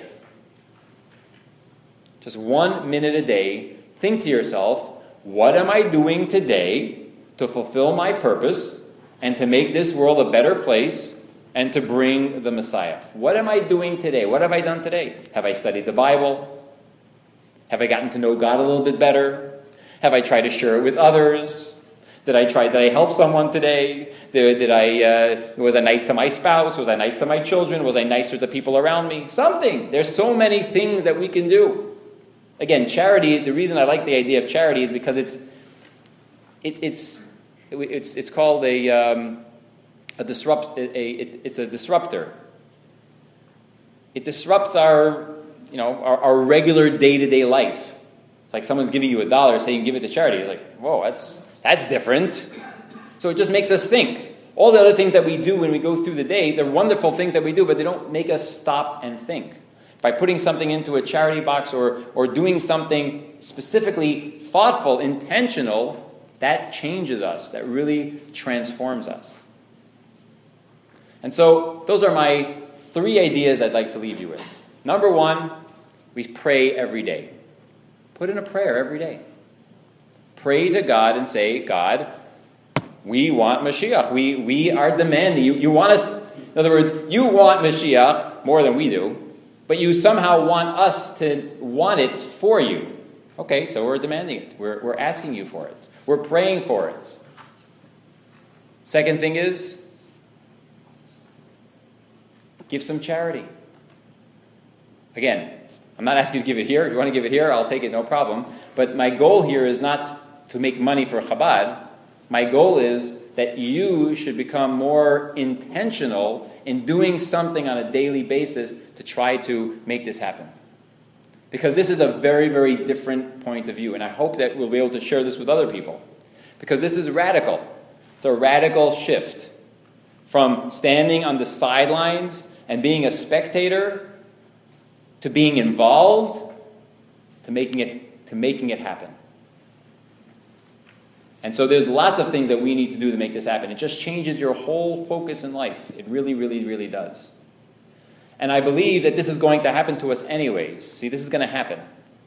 Just one minute a day. Think to yourself, what am I doing today to fulfill my purpose and to make this world a better place and to bring the Messiah? What am I doing today? What have I done today? Have I studied the Bible? Have I gotten to know God a little bit better? Have I tried to share it with others? Did I try? Did I help someone today? Did, did I? Uh, was I nice to my spouse? Was I nice to my children? Was I nicer to people around me? Something. There's so many things that we can do. Again, charity. The reason I like the idea of charity is because it's it, it's it's it's called a um, a disrupt. A, a, it, it's a disruptor. It disrupts our you know our, our regular day to day life. It's like someone's giving you a dollar, saying give it to charity. It's like, whoa, that's That's different. So it just makes us think. All the other things that we do when we go through the day, they're wonderful things that we do, but they don't make us stop and think. By putting something into a charity box or, or doing something specifically thoughtful, intentional, that changes us. That really transforms us. And so those are my three ideas I'd like to leave you with. Number one, we pray every day. Put in a prayer every day. Pray to God and say, God, we want Mashiach. We, we are demanding. You, you want us, in other words, you want Mashiach more than we do, but you somehow want us to want it for you. Okay, so we're demanding it. We're, we're asking you for it. We're praying for it. Second thing is, give some charity. Again, I'm not asking you to give it here. If you want to give it here, I'll take it, no problem. But my goal here is not to make money for Chabad. My goal is that you should become more intentional in doing something on a daily basis to try to make this happen. Because this is a very, very different point of view. And I hope that we'll be able to share this with other people. Because this is radical. It's a radical shift from standing on the sidelines and being a spectator to being involved to making it, to making it happen. And so there's lots of things that we need to do to make this happen. It just changes your whole focus in life. It really, really, really does. And I believe that this is going to happen to us anyways. See, this is going to happen.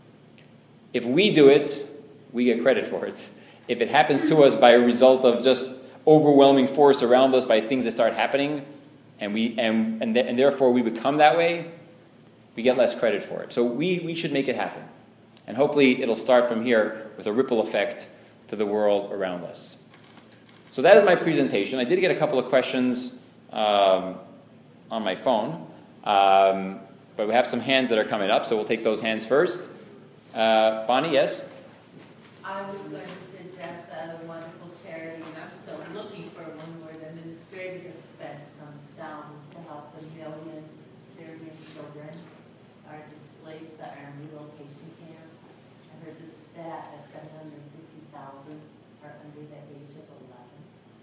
If we do it, we get credit for it. If it happens to us by a result of just overwhelming force around us by things that start happening, and we and and, th- and therefore we become that way, we get less credit for it. So we, we should make it happen. And hopefully it'll start from here with a ripple effect to the world around us. So that is my presentation. I did get a couple of questions um, on my phone, um, but we have some hands that are coming up, so we'll take those hands first. Uh, Bonnie, yes? I was going to suggest a wonderful charity, and I'm still looking for one where the administrative expense comes down, is to help the million Syrian children are displaced that are in relocation camps. I heard the stat that seven hundred fifty thousand are under the age of eleven.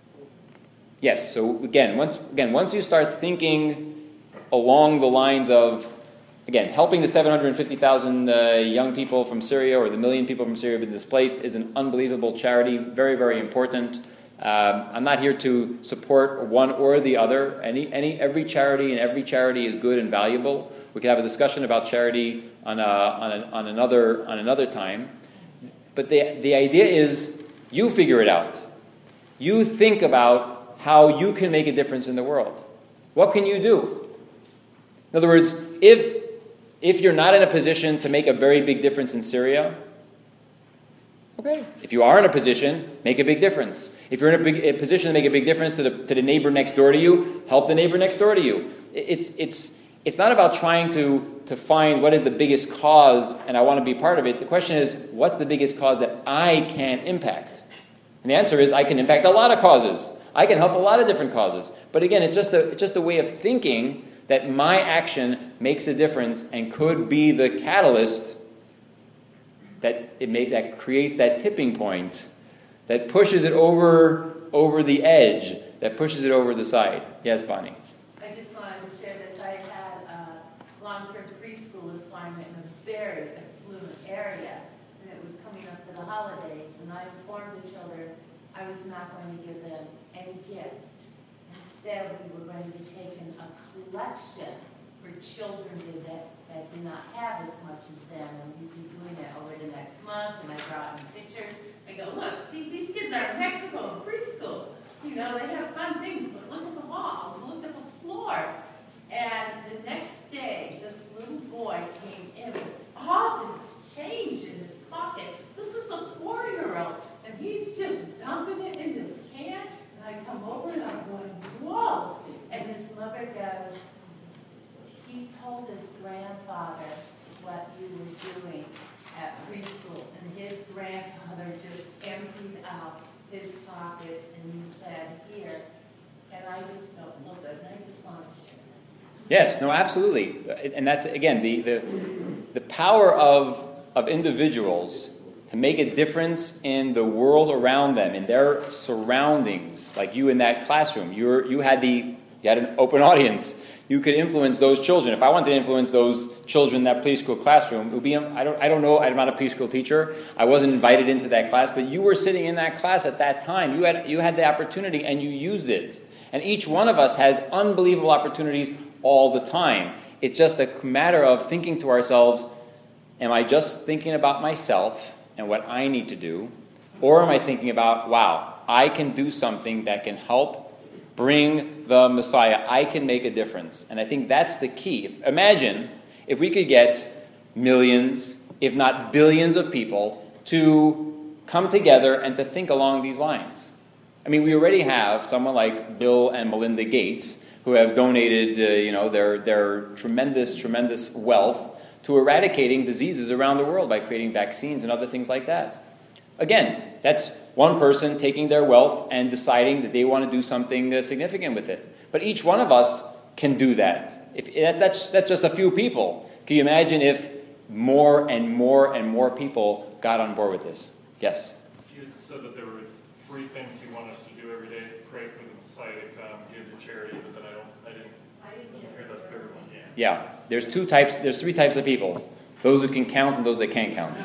Yes, so again, once again, once you start thinking along the lines of, again, helping the seven hundred fifty thousand uh, young people from Syria, or the million people from Syria who have been displaced, is an unbelievable charity, very, very important. Um, I'm not here to support one or the other. Any, any, every charity and every charity is good and valuable. We could have a discussion about charity on, a, on, a, on another on another time. But the the idea is, you figure it out. You think about how you can make a difference in the world. What can you do? In other words, if if you're not in a position to make a very big difference in Syria, okay. If you are in a position, make a big difference. If you're in a, big, a position to make a big difference to the to the neighbor next door to you, help the neighbor next door to you. It's it's it's not about trying to to find what is the biggest cause and I want to be part of it. The question is, what's the biggest cause that I can impact? And the answer is, I can impact a lot of causes. I can help a lot of different causes. But again, it's just a it's just a way of thinking that my action makes a difference and could be the catalyst that it may, that creates that tipping point, that pushes it over over the edge, that pushes it over the side. Yes, Bonnie. I just wanted to share this. I had a long-term preschool assignment in a very affluent area, and it was coming up to the holidays, and I informed the children I was not going to give them any gift. Instead, we were going to be taking a collection for children that, that did not have as much as them, and we'd be doing it over the next month, and I brought them pictures. I go, look, see, these kids are in Mexico in preschool. You know, they have fun things, but look at the walls, look at the floor. And the next day, this little boy came in with all this change in his pocket. This is a four-year-old, and he's just dumping it in this can. And I come over and I'm going, whoa. And his mother goes, he told his grandfather what you were doing at preschool. And his grandfather just emptied out his pockets and he said, here. And I just felt so good, and I just wanted to share that. Yes, no, absolutely. And that's, again, the the, the power of, of individuals to make a difference in the world around them, in their surroundings. Like you in that classroom, you were, you had the you had an open audience. You could influence those children. If I wanted to influence those children in that preschool classroom, it would be, I don't, I don't know, I'm not a preschool teacher. I wasn't invited into that class, but you were sitting in that class at that time. You had, you had the opportunity and you used it. And each one of us has unbelievable opportunities all the time. It's just a matter of thinking to ourselves, am I just thinking about myself and what I need to do? Or am I thinking about, wow, I can do something that can help bring the Messiah. I can make a difference. And I think that's the key. If, imagine if we could get millions, if not billions of people to come together and to think along these lines. I mean, we already have someone like Bill and Melinda Gates who have donated uh, you know, their, their tremendous, tremendous wealth to eradicating diseases around the world by creating vaccines and other things like that. Again, that's one person taking their wealth and deciding that they want to do something uh, significant with it. But each one of us can do that. If that, that's, that's just a few people. Can you imagine if more and more and more people got on board with this? Yes? You had said that there were three things you want us to do every day. Pray for the Messiah to come, give to charity, but then I don't, I didn't, I didn't hear the third one. Yeah. Yeah. There's two types, there's three types of people. Those who can count and those that can't count.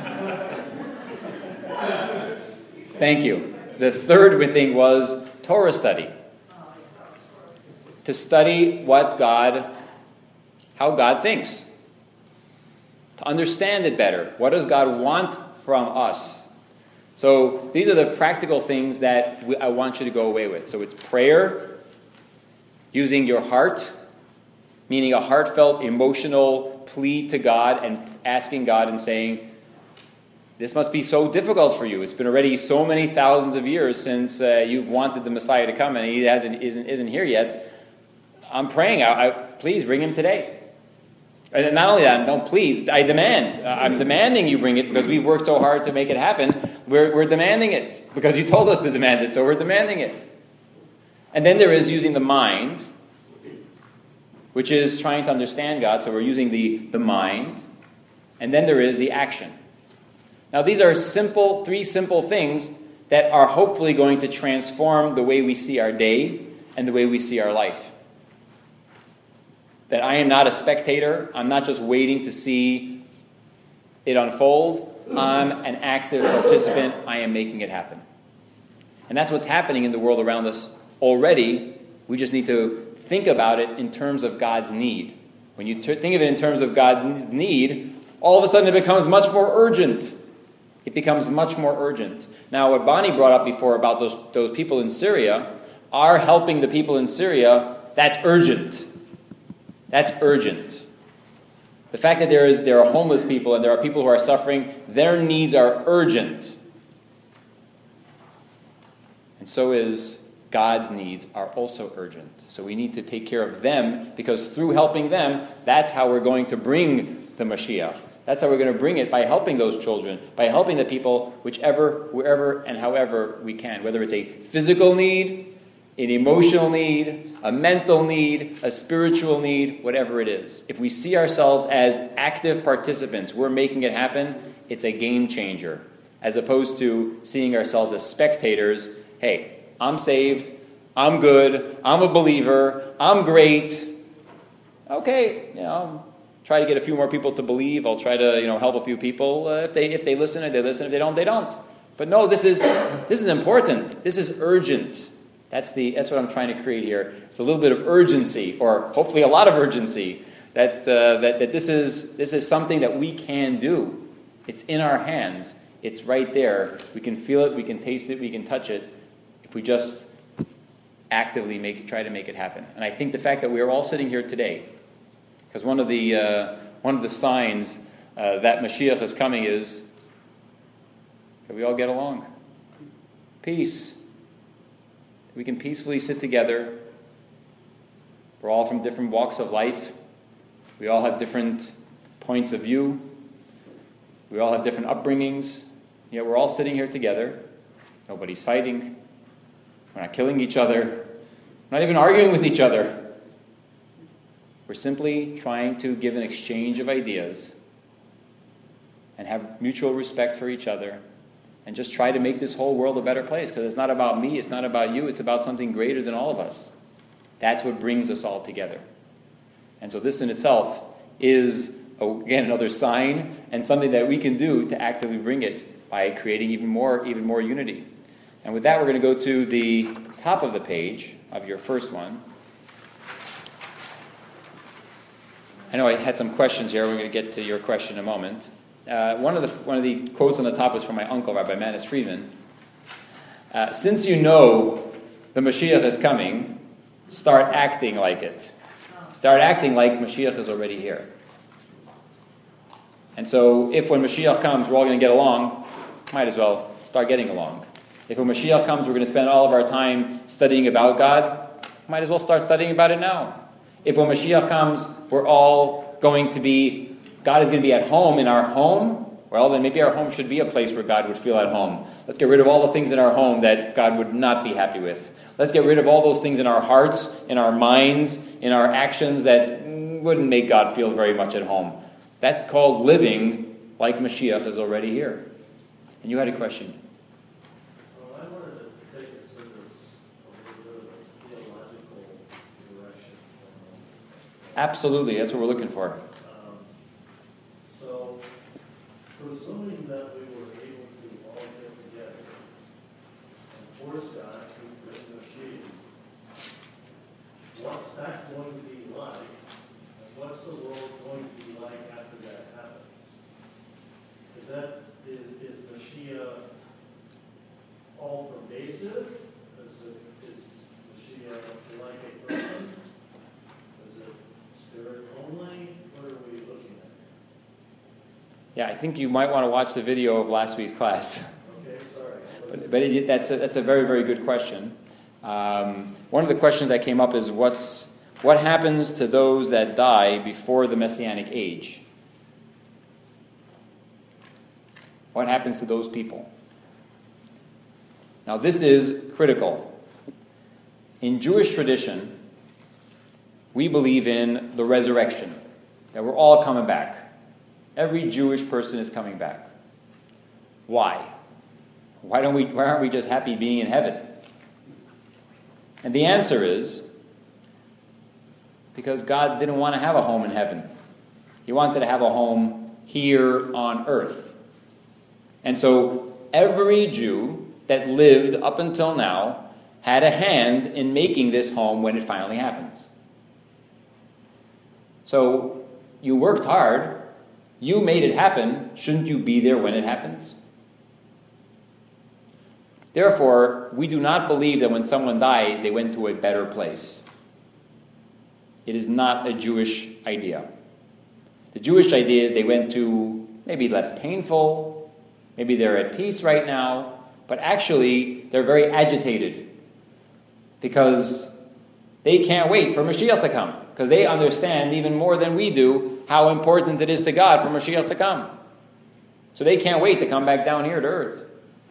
Thank you. The third thing was Torah study. To study what God how God thinks, to understand it better. What does God want from us? So these are the practical things that we, I want you to go away with. So it's prayer, using your heart, meaning a heartfelt, emotional plea to God and asking God and saying, this must be so difficult for you. It's been already so many thousands of years since uh, you've wanted the Messiah to come and he hasn't, isn't, isn't here yet. I'm praying, I, I, please bring him today. And not only that, don't please, I demand. Uh, I'm demanding you bring it because we've worked so hard to make it happen. We're, we're demanding it because you told us to demand it, so we're demanding it. And then there is using the mind, which is trying to understand God, so we're using the, the mind. And then there is the action. Now these are simple, three simple things that are hopefully going to transform the way we see our day and the way we see our life. That I am not a spectator. I'm not just waiting to see it unfold. I'm an active participant. I am making it happen. And that's what's happening in the world around us already. We just need to think about it in terms of God's need. When you t- think of it in terms of God's need, all of a sudden it becomes much more urgent. It becomes much more urgent. Now, what Bonnie brought up before about those, those people in Syria, are helping the people in Syria, that's urgent. That's urgent. The fact that there is there are homeless people and there are people who are suffering, their needs are urgent. And so is God's needs are also urgent. So we need to take care of them because through helping them, that's how we're going to bring the Mashiach. That's how we're going to bring it, by helping those children, by helping the people whichever, wherever, and however we can. Whether it's a physical need, an emotional need, a mental need, a spiritual need, whatever it is. If we see ourselves as active participants, we're making it happen, it's a game changer. As opposed to seeing ourselves as spectators. Hey, I'm saved, I'm good, I'm a believer, I'm great. Okay, you know, try to get a few more people to believe. I'll try to, you know, help a few people. Uh, if they if they listen, they listen. If they don't, they don't. But no, this is this is important. This is urgent. That's the that's what I'm trying to create here. It's a little bit of urgency, or hopefully a lot of urgency. That uh, that that this is this is something that we can do. It's in our hands. It's right there. We can feel it. We can taste it. We can touch it. If we just actively make try to make it happen. And I think the fact that we are all sitting here today, because one of the uh, one of the signs uh, that Mashiach is coming is that we all get along. Peace. We can peacefully sit together. We're all from different walks of life. We all have different points of view. We all have different upbringings. Yet we're all sitting here together. Nobody's fighting. We're not killing each other. We're not even arguing with each other. We're simply trying to give an exchange of ideas and have mutual respect for each other and just try to make this whole world a better place, because it's not about me, it's not about you, it's about something greater than all of us. That's what brings us all together. And so this in itself is, again, another sign and something that we can do to actively bring it by creating even more, even more unity. And with that, we're going to go to the top of the page of your first one. I know I had some questions here. We're going to get to your question in a moment. Uh, one of the one of the quotes on the top is from my uncle, Rabbi Manis Friedman. Uh, Since you know the Mashiach is coming, start acting like it. Start acting like Mashiach is already here. And so if when Mashiach comes, we're all going to get along, might as well start getting along. If when Mashiach comes, we're going to spend all of our time studying about God, might as well start studying about it now. If when Mashiach comes, we're all going to be, God is going to be at home in our home, well, then maybe our home should be a place where God would feel at home. Let's get rid of all the things in our home that God would not be happy with. Let's get rid of all those things in our hearts, in our minds, in our actions that wouldn't make God feel very much at home. That's called living like Mashiach is already here. And you had a question. Well, I wanted to take us in this a little bit of a theological direction. Absolutely, that's what we're looking for. Um, so, presuming that we were able to all get together and force God to bring the sheep, what's that going to be like? And what's the world going to be like after that happens? Is that, is, is Mashiach all pervasive? Is it, is Mashiach like a person? Is it spirit only? What are we looking at? Yeah, I think you might want to watch the video of last week's class. Okay, sorry. But, but it, that's, a, that's a very, very good question. Um, one of the questions that came up is what's what happens to those that die before the Messianic age? What happens to those people? Now, this is critical. In Jewish tradition, we believe in the resurrection, that we're all coming back. Every Jewish person is coming back. Why? Why don't we? Why aren't we just happy being in heaven? And the answer is because God didn't want to have a home in heaven. He wanted to have a home here on earth. And so every Jew that lived up until now had a hand in making this home when it finally happens. So you worked hard. You made it happen. Shouldn't you be there when it happens? Therefore, we do not believe that when someone dies, they went to a better place. It is not a Jewish idea. The Jewish idea is they went to maybe less painful, maybe they're at peace right now, but actually they're very agitated because they can't wait for Mashiach to come, because they understand even more than we do how important it is to God for Mashiach to come. So they can't wait to come back down here to earth.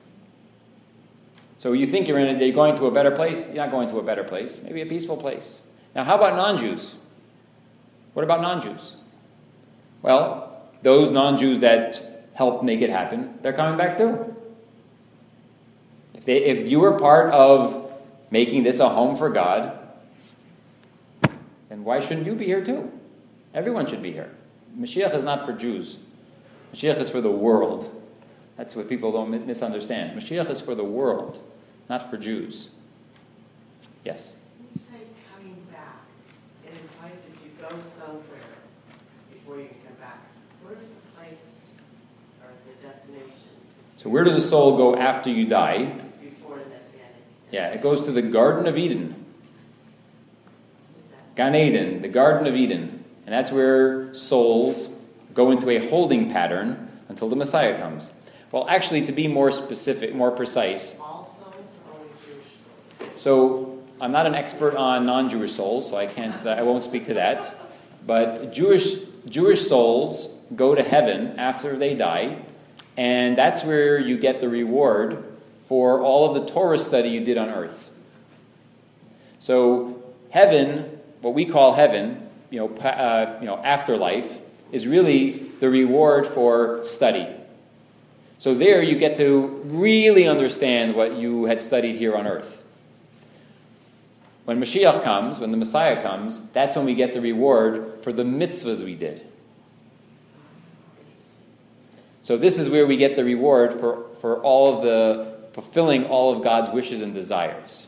So you think you're in a, you're going to a better place? You're not going to a better place. Maybe a peaceful place. Now, how about non-Jews? What about non-Jews? Well, those non-Jews that helped make it happen, they're coming back too. If, they, if you were part of making this a home for God, then why shouldn't you be here too? Everyone should be here. Mashiach is not for Jews. Mashiach is for the world. That's what people don't misunderstand. Mashiach is for the world, not for Jews. Yes? When you say coming back, it implies that you go somewhere before you can come back. Where's the place or the destination? So where does a soul go after you die? Before the Messianic. Yeah, it goes to the Garden of Eden. What's that? Gan Eden, the Garden of Eden. And that's where souls go into a holding pattern until the Messiah comes. Well, actually, to be more specific, more precise. All souls or only Jewish souls? So I'm not an expert on non-Jewish souls, so I can't, I won't speak to that. But Jewish Jewish souls go to heaven after they die, and that's where you get the reward for all of the Torah study you did on earth. So heaven, what we call heaven, you know, uh, you know, afterlife, is really the reward for study. So there you get to really understand what you had studied here on earth. When Mashiach comes, when the Messiah comes, that's when we get the reward for the mitzvahs we did. So this is where we get the reward for, for all of the, fulfilling all of God's wishes and desires.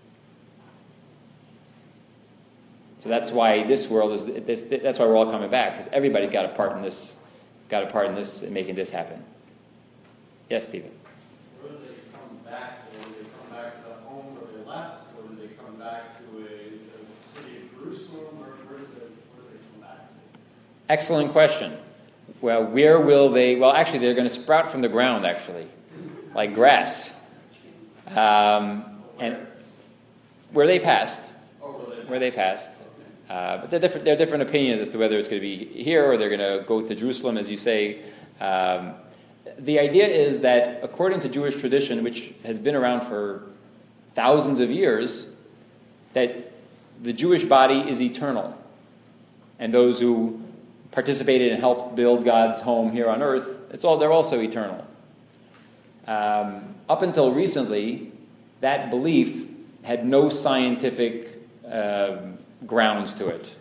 So that's why this world is, this, that's why we're all coming back, because everybody's got a part in this, got a part in this, in making this happen. Yes, Stephen? Where do they come back? Or do they come back to the home where they left? Or do they come back to a, a city of Jerusalem? Or where do they, where do they come back to? Excellent question. Well, where will they... Well, actually, they're going to sprout from the ground, actually, like grass. Um, and where they passed. Or where they Where they passed. Uh, but there are, different, there are different opinions as to whether it's going to be here or they're going to go to Jerusalem, as you say. Um, the idea is that according to Jewish tradition, which has been around for thousands of years, that the Jewish body is eternal. And those who participated and helped build God's home here on earth, it's all, they're also eternal. Um, up until recently, that belief had no scientific uh, grounds to it.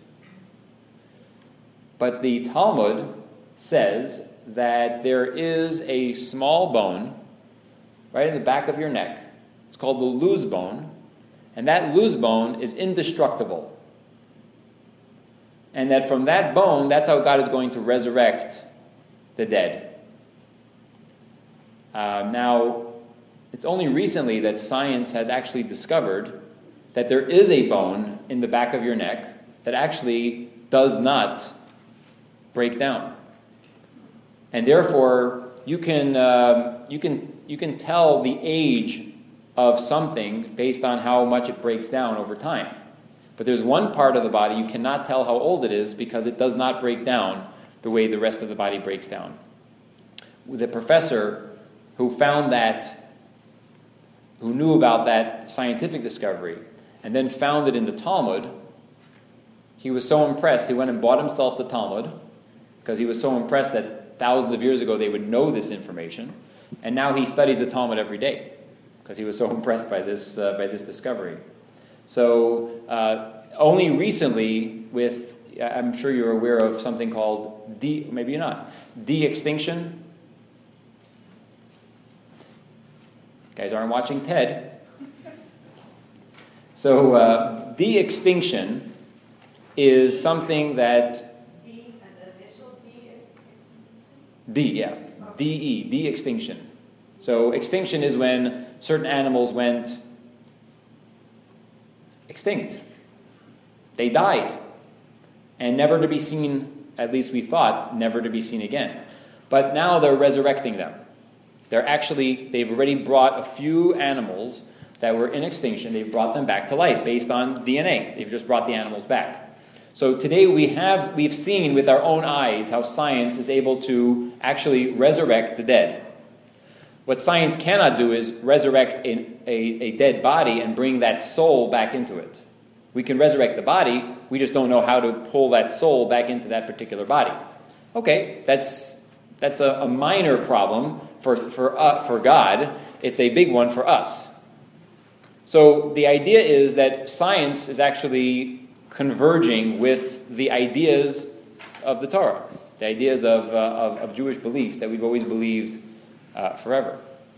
But the Talmud says that there is a small bone right in the back of your neck. It's called the luz bone, and that luz bone is indestructible. and that from that bone, that's how God is going to resurrect the dead. Uh, now, it's only recently that science has actually discovered that there is a bone in the back of your neck that actually does not break down. And therefore, you can, uh, you can, you can tell the age of something based on how much it breaks down over time. But there's one part of the body you cannot tell how old it is because it does not break down the way the rest of the body breaks down. The professor who found that, who knew about that scientific discovery, and then found it in the Talmud, he was so impressed, he went and bought himself the Talmud, because he was so impressed that thousands of years ago they would know this information, and now he studies the Talmud every day, because he was so impressed by this, uh, by this discovery. So, uh, only recently, with, I'm sure you're aware of something called, de, maybe you're not, de-extinction. You guys aren't watching Ted. So, uh, de-extinction is something that... D, an initial D? D, yeah. D E, de-extinction. So, extinction is when certain animals went extinct. They died. And never to be seen, at least we thought, never to be seen again. But now they're resurrecting them. They're actually, they've already brought a few animals that were in extinction, they've brought them back to life based on D N A. They've just brought the animals back. So today we have, we've seen with our own eyes how science is able to actually resurrect the dead. What science cannot do is resurrect a, a, a dead body and bring that soul back into it. We can resurrect the body, we just don't know how to pull that soul back into that particular body. Okay, that's that's a, a minor problem for for uh, for God. It's a big one for us. So the idea is that science is actually converging with the ideas of the Torah, the ideas of uh, of, of Jewish belief that we've always believed uh, forever.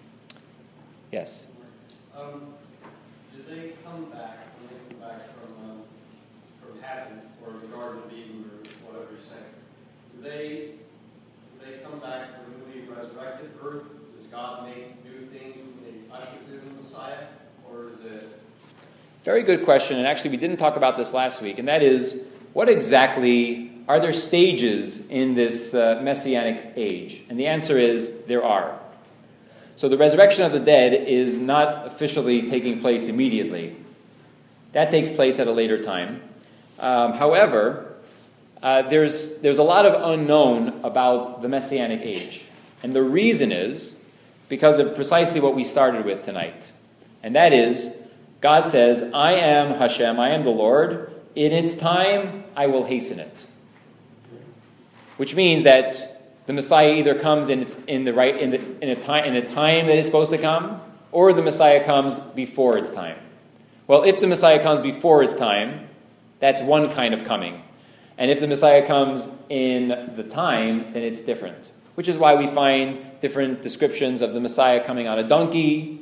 Yes. Um, do they come back when they come back from um, from heaven or the Garden of Eden or whatever you're saying? Do they do they come back from a newly resurrected earth? Does God make new things when He ushers in the Messiah, or is it? Very good question, and actually we didn't talk about this last week, and that is, what exactly, are there stages in this uh, Messianic age? And the answer is, there are. So the resurrection of the dead is not officially taking place immediately. That takes place at a later time. Um, however, uh, there's, there's a lot of unknown about the Messianic age. And the reason is because of precisely what we started with tonight. And that is, God says, I am Hashem, I am the Lord. In its time, I will hasten it. Which means that the Messiah either comes in, its, in the right in the in a time in the time that it's supposed to come, or the Messiah comes before its time. Well, if the Messiah comes before its time, that's one kind of coming. And if the Messiah comes in the time, then it's different. Which is why we find different descriptions of the Messiah coming on a donkey,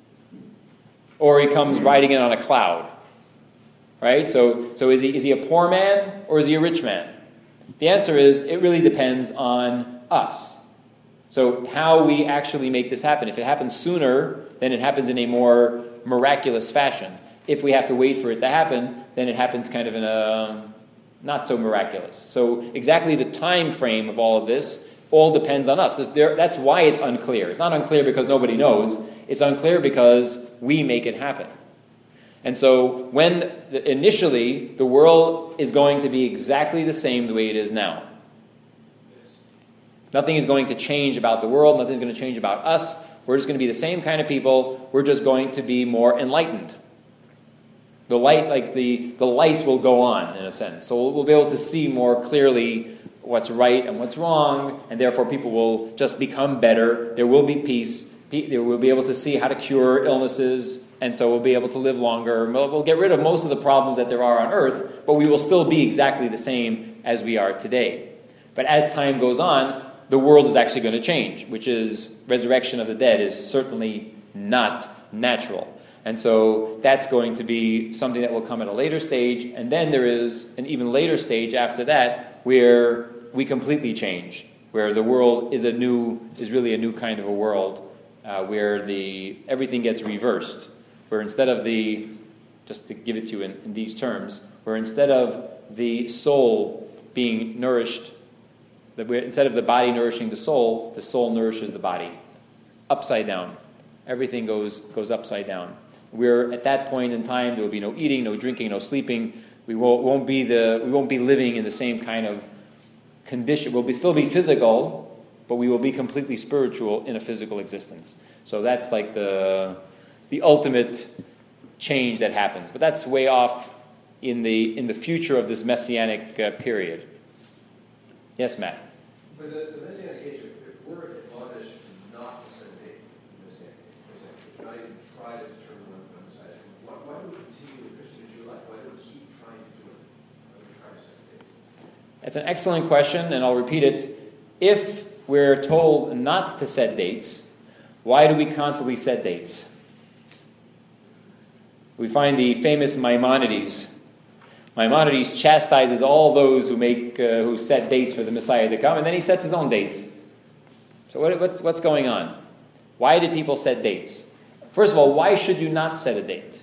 or he comes riding in on a cloud. Right? So, so is he is he a poor man or is he a rich man? The answer is, it really depends on us. So how we actually make this happen. If it happens sooner, then it happens in a more miraculous fashion. If we have to wait for it to happen, then it happens kind of in a not so miraculous. So exactly the time frame of all of this all depends on us. That's why it's unclear. It's not unclear because nobody knows. It's unclear because we make it happen. And so when initially the world is going to be exactly the same the way it is now. Nothing is going to change about the world. Nothing's going to change about us. We're just going to be the same kind of people. We're just going to be more enlightened. The light, like the, the lights will go on in a sense. So we'll, we'll be able to see more clearly what's right and what's wrong. And therefore people will just become better. There will be peace. We'll be able to see how to cure illnesses. And so we'll be able to live longer. We'll get rid of most of the problems that there are on earth, but we will still be exactly the same as we are today. But as time goes on, the world is actually going to change, which is resurrection of the dead is certainly not natural. And so that's going to be something that will come at a later stage. And then there is an even later stage after that where we completely change, where the world is a new, is really a new kind of a world, uh, where the everything gets reversed, where instead of the, just to give it to you in, in these terms, where instead of the soul being nourished, that we're, instead of the body nourishing the soul, the soul nourishes the body, upside down. Everything goes goes upside down. We're at that point in time. There will be no eating, no drinking, no sleeping. We won't, won't be the we won't be living in the same kind of condition. We'll be, still be physical, but we will be completely spiritual in a physical existence. So that's like the the ultimate change that happens. But that's way off in the in the future of this messianic uh, period. Yes, Matt. But the, the messianic age, if, if we're admonished not to set a date in the messianic age, not even try to determine when the Messiah is coming, why, why do we continue the Christian Jew life? Why do we keep trying to do it? Why do we try to set dates? That's an excellent question, and I'll repeat it. If we're told not to set dates, why do we constantly set dates? We find the famous Maimonides. Maimonides chastises all those who make uh, who set dates for the Messiah to come, and then he sets his own date. So what, what, what's going on? Why did people set dates? First of all, why should you not set a date?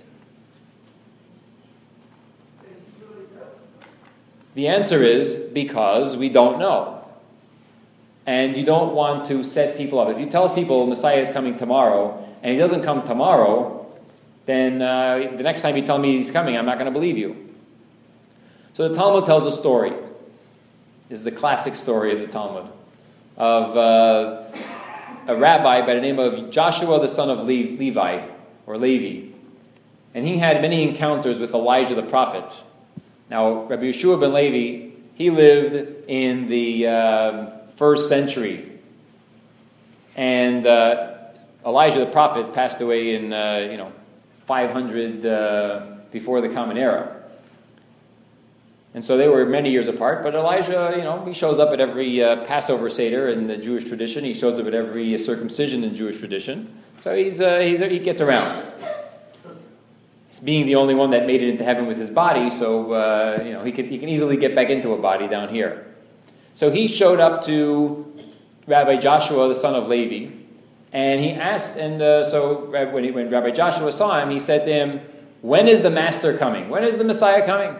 The answer is because we don't know. And you don't want to set people up. If you tell people Messiah is coming tomorrow, and he doesn't come tomorrow, then uh, the next time you tell me he's coming, I'm not going to believe you. So the Talmud tells a story. This is the classic story of the Talmud, of uh, a rabbi by the name of Joshua, the son of Le- Levi, or Levi. And he had many encounters with Elijah the prophet. Now, Rabbi Yeshua ben Levi, he lived in the uh, first century. And uh, Elijah the prophet passed away in, uh, you know, five hundred uh, before the Common Era. And so they were many years apart, but Elijah, you know, he shows up at every uh, Passover Seder in the Jewish tradition. He shows up at every uh, circumcision in Jewish tradition. So he's, uh, he's he gets around. He's being the only one that made it into heaven with his body, so uh, you know he can he can easily get back into a body down here. So he showed up to Rabbi Joshua, the son of Levi, and he asked. And uh, so when he, when Rabbi Joshua saw him, he said to him, "When is the Master coming? When is the Messiah coming?"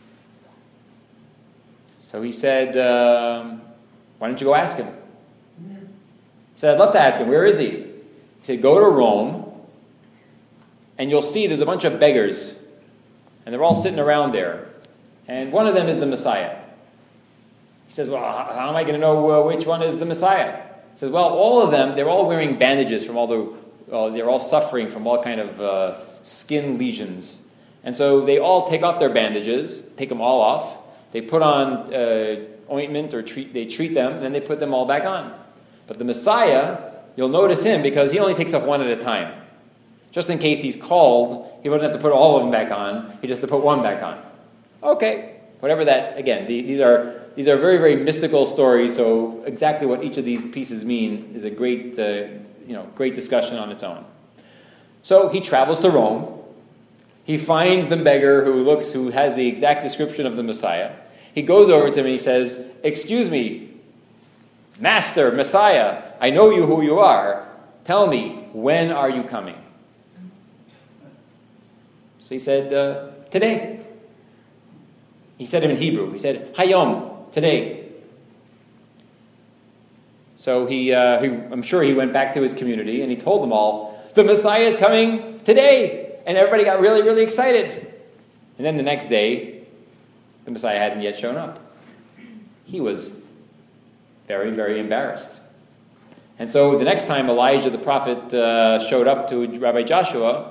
So he said, um, why don't you go ask him? He said, I'd love to ask him. Where is he? He said, go to Rome, and you'll see there's a bunch of beggars, and they're all sitting around there. And one of them is the Messiah. He says, well, how, how am I going to know uh, which one is the Messiah? He says, well, all of them, they're all wearing bandages from all the, uh, they're all suffering from all kind of uh, skin lesions. And so they all take off their bandages, take them all off. They put on uh, ointment or treat, they treat them, and then they put them all back on. But the Messiah, you'll notice him because he only takes off one at a time. Just in case he's called, he wouldn't have to put all of them back on. He just has to put one back on. Okay, whatever that, again, the, these are these are very, very mystical stories, so exactly what each of these pieces mean is a great, uh, you know, great discussion on its own. So he travels to Rome. He finds the beggar who looks, who has the exact description of the Messiah. He goes over to him and he says, excuse me, Master, Messiah, I know you who you are. Tell me, when are you coming? So he said, uh, today. He said him in Hebrew. He said, Hayom, today. So he, uh, he, I'm sure he went back to his community and he told them all, the Messiah is coming today. And everybody got really, really excited. And then the next day, the Messiah hadn't yet shown up. He was very, very embarrassed. And so the next time Elijah the prophet uh, showed up to Rabbi Joshua,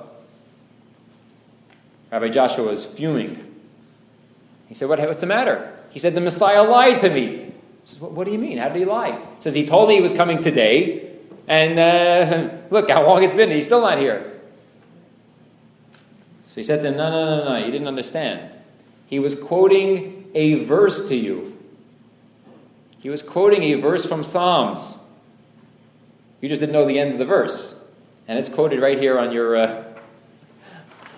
Rabbi Joshua was fuming. He said, what, what's the matter? He said, the Messiah lied to me. He says, what, what do you mean? How did he lie? He says, he told me he was coming today, and uh, look how long it's been, he's still not here. So he said to him, no, no, no, no, you didn't understand. He was quoting a verse to you. He was quoting a verse from Psalms. You just didn't know the end of the verse. And it's quoted right here on your uh,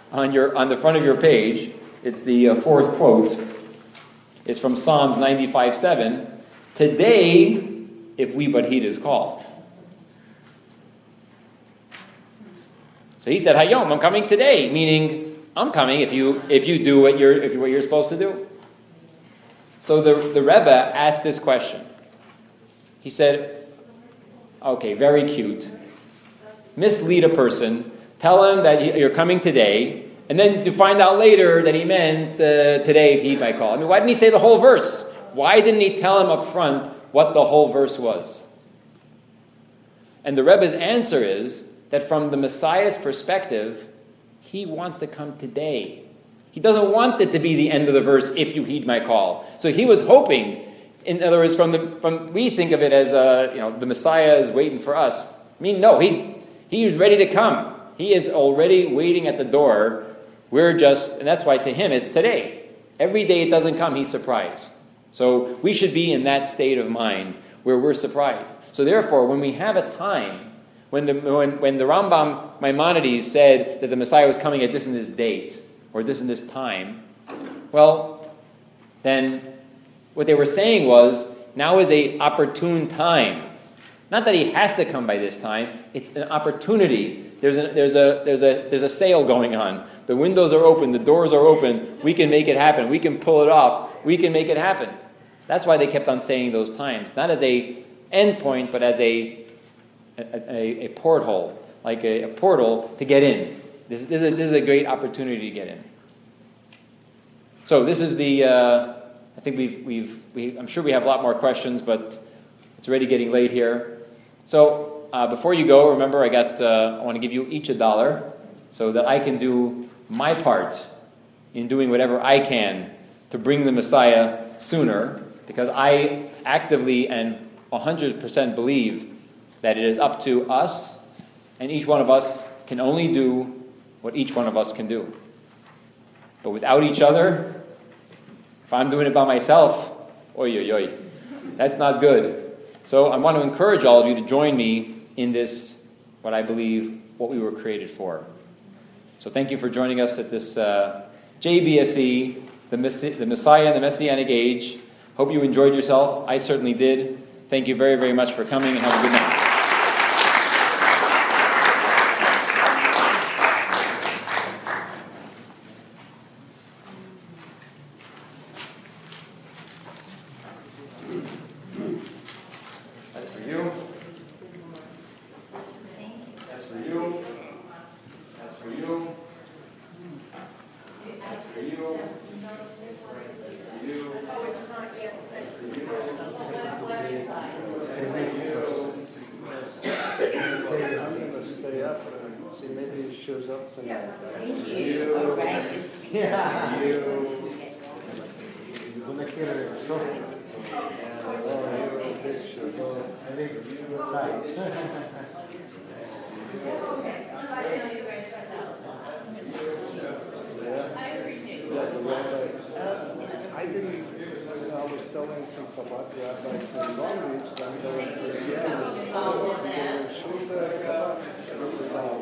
on your on the front of your page. It's the uh, fourth quote. It's from Psalms ninety-five seven. Today, if we but heed his call. So he said, Hayom, I'm coming today, meaning I'm coming if you if you do what you're if you, what you're supposed to do. So the, the Rebbe asked this question. He said, okay, very cute. Mislead a person, tell him that you're coming today, and then you find out later that he meant uh, today if he might call. I mean, why didn't he say the whole verse? Why didn't he tell him up front what the whole verse was? And the Rebbe's answer is that from the Messiah's perspective, he wants to come today. He doesn't want it to be the end of the verse, if you heed my call. So he was hoping, in other words, from the from we think of it as uh, you know the Messiah is waiting for us. I mean, no, he he's ready to come. He is already waiting at the door. We're just, and that's why to him it's today. Every day it doesn't come, he's surprised. So we should be in that state of mind where we're surprised. So therefore, when we have a time, when the when, when the Rambam Maimonides said that the Messiah was coming at this and this date, or this and this time, well, then what they were saying was, now is a opportune time. Not that he has to come by this time, it's an opportunity. There's a, there's a, there's a, there's a sale going on. The windows are open, the doors are open, we can make it happen, we can pull it off, we can make it happen. That's why they kept on saying those times, not as a end point, but as a, a, a, a porthole, like a, a portal to get in. This, this, is a, this is a great opportunity to get in. So this is the, uh, I think we've, we've, we, I'm sure we have a lot more questions, but it's already getting late here. So uh, before you go, remember I got, uh, I want to give you each a dollar so that I can do my part in doing whatever I can to bring the Messiah sooner, because I actively and one hundred percent believe that it is up to us, and each one of us can only do what each one of us can do. But without each other, if I'm doing it by myself, oy, oy, oy, that's not good. So I want to encourage all of you to join me in this, what I believe, what we were created for. So thank you for joining us at this uh, J B S E, the, Messi- the Messiah and the Messianic Age. Hope you enjoyed yourself. I certainly did. Thank you very, very much for coming, and have a good night. That's for you. That's for you. That's for you. That's for you. You. Oh, it's not yet set. For you. Left side. I'm gonna stay up and see maybe it shows up tonight. Thank you. All right. Yeah. You. Gonna kill it. Oh, this should go. I think you're tight. I know you guys said that. I appreciate it. That's the rabbi. I didn't, I was selling some Chabad rabbis in Long Beach, then going to Seattle. All of that. Shoot the Chabad.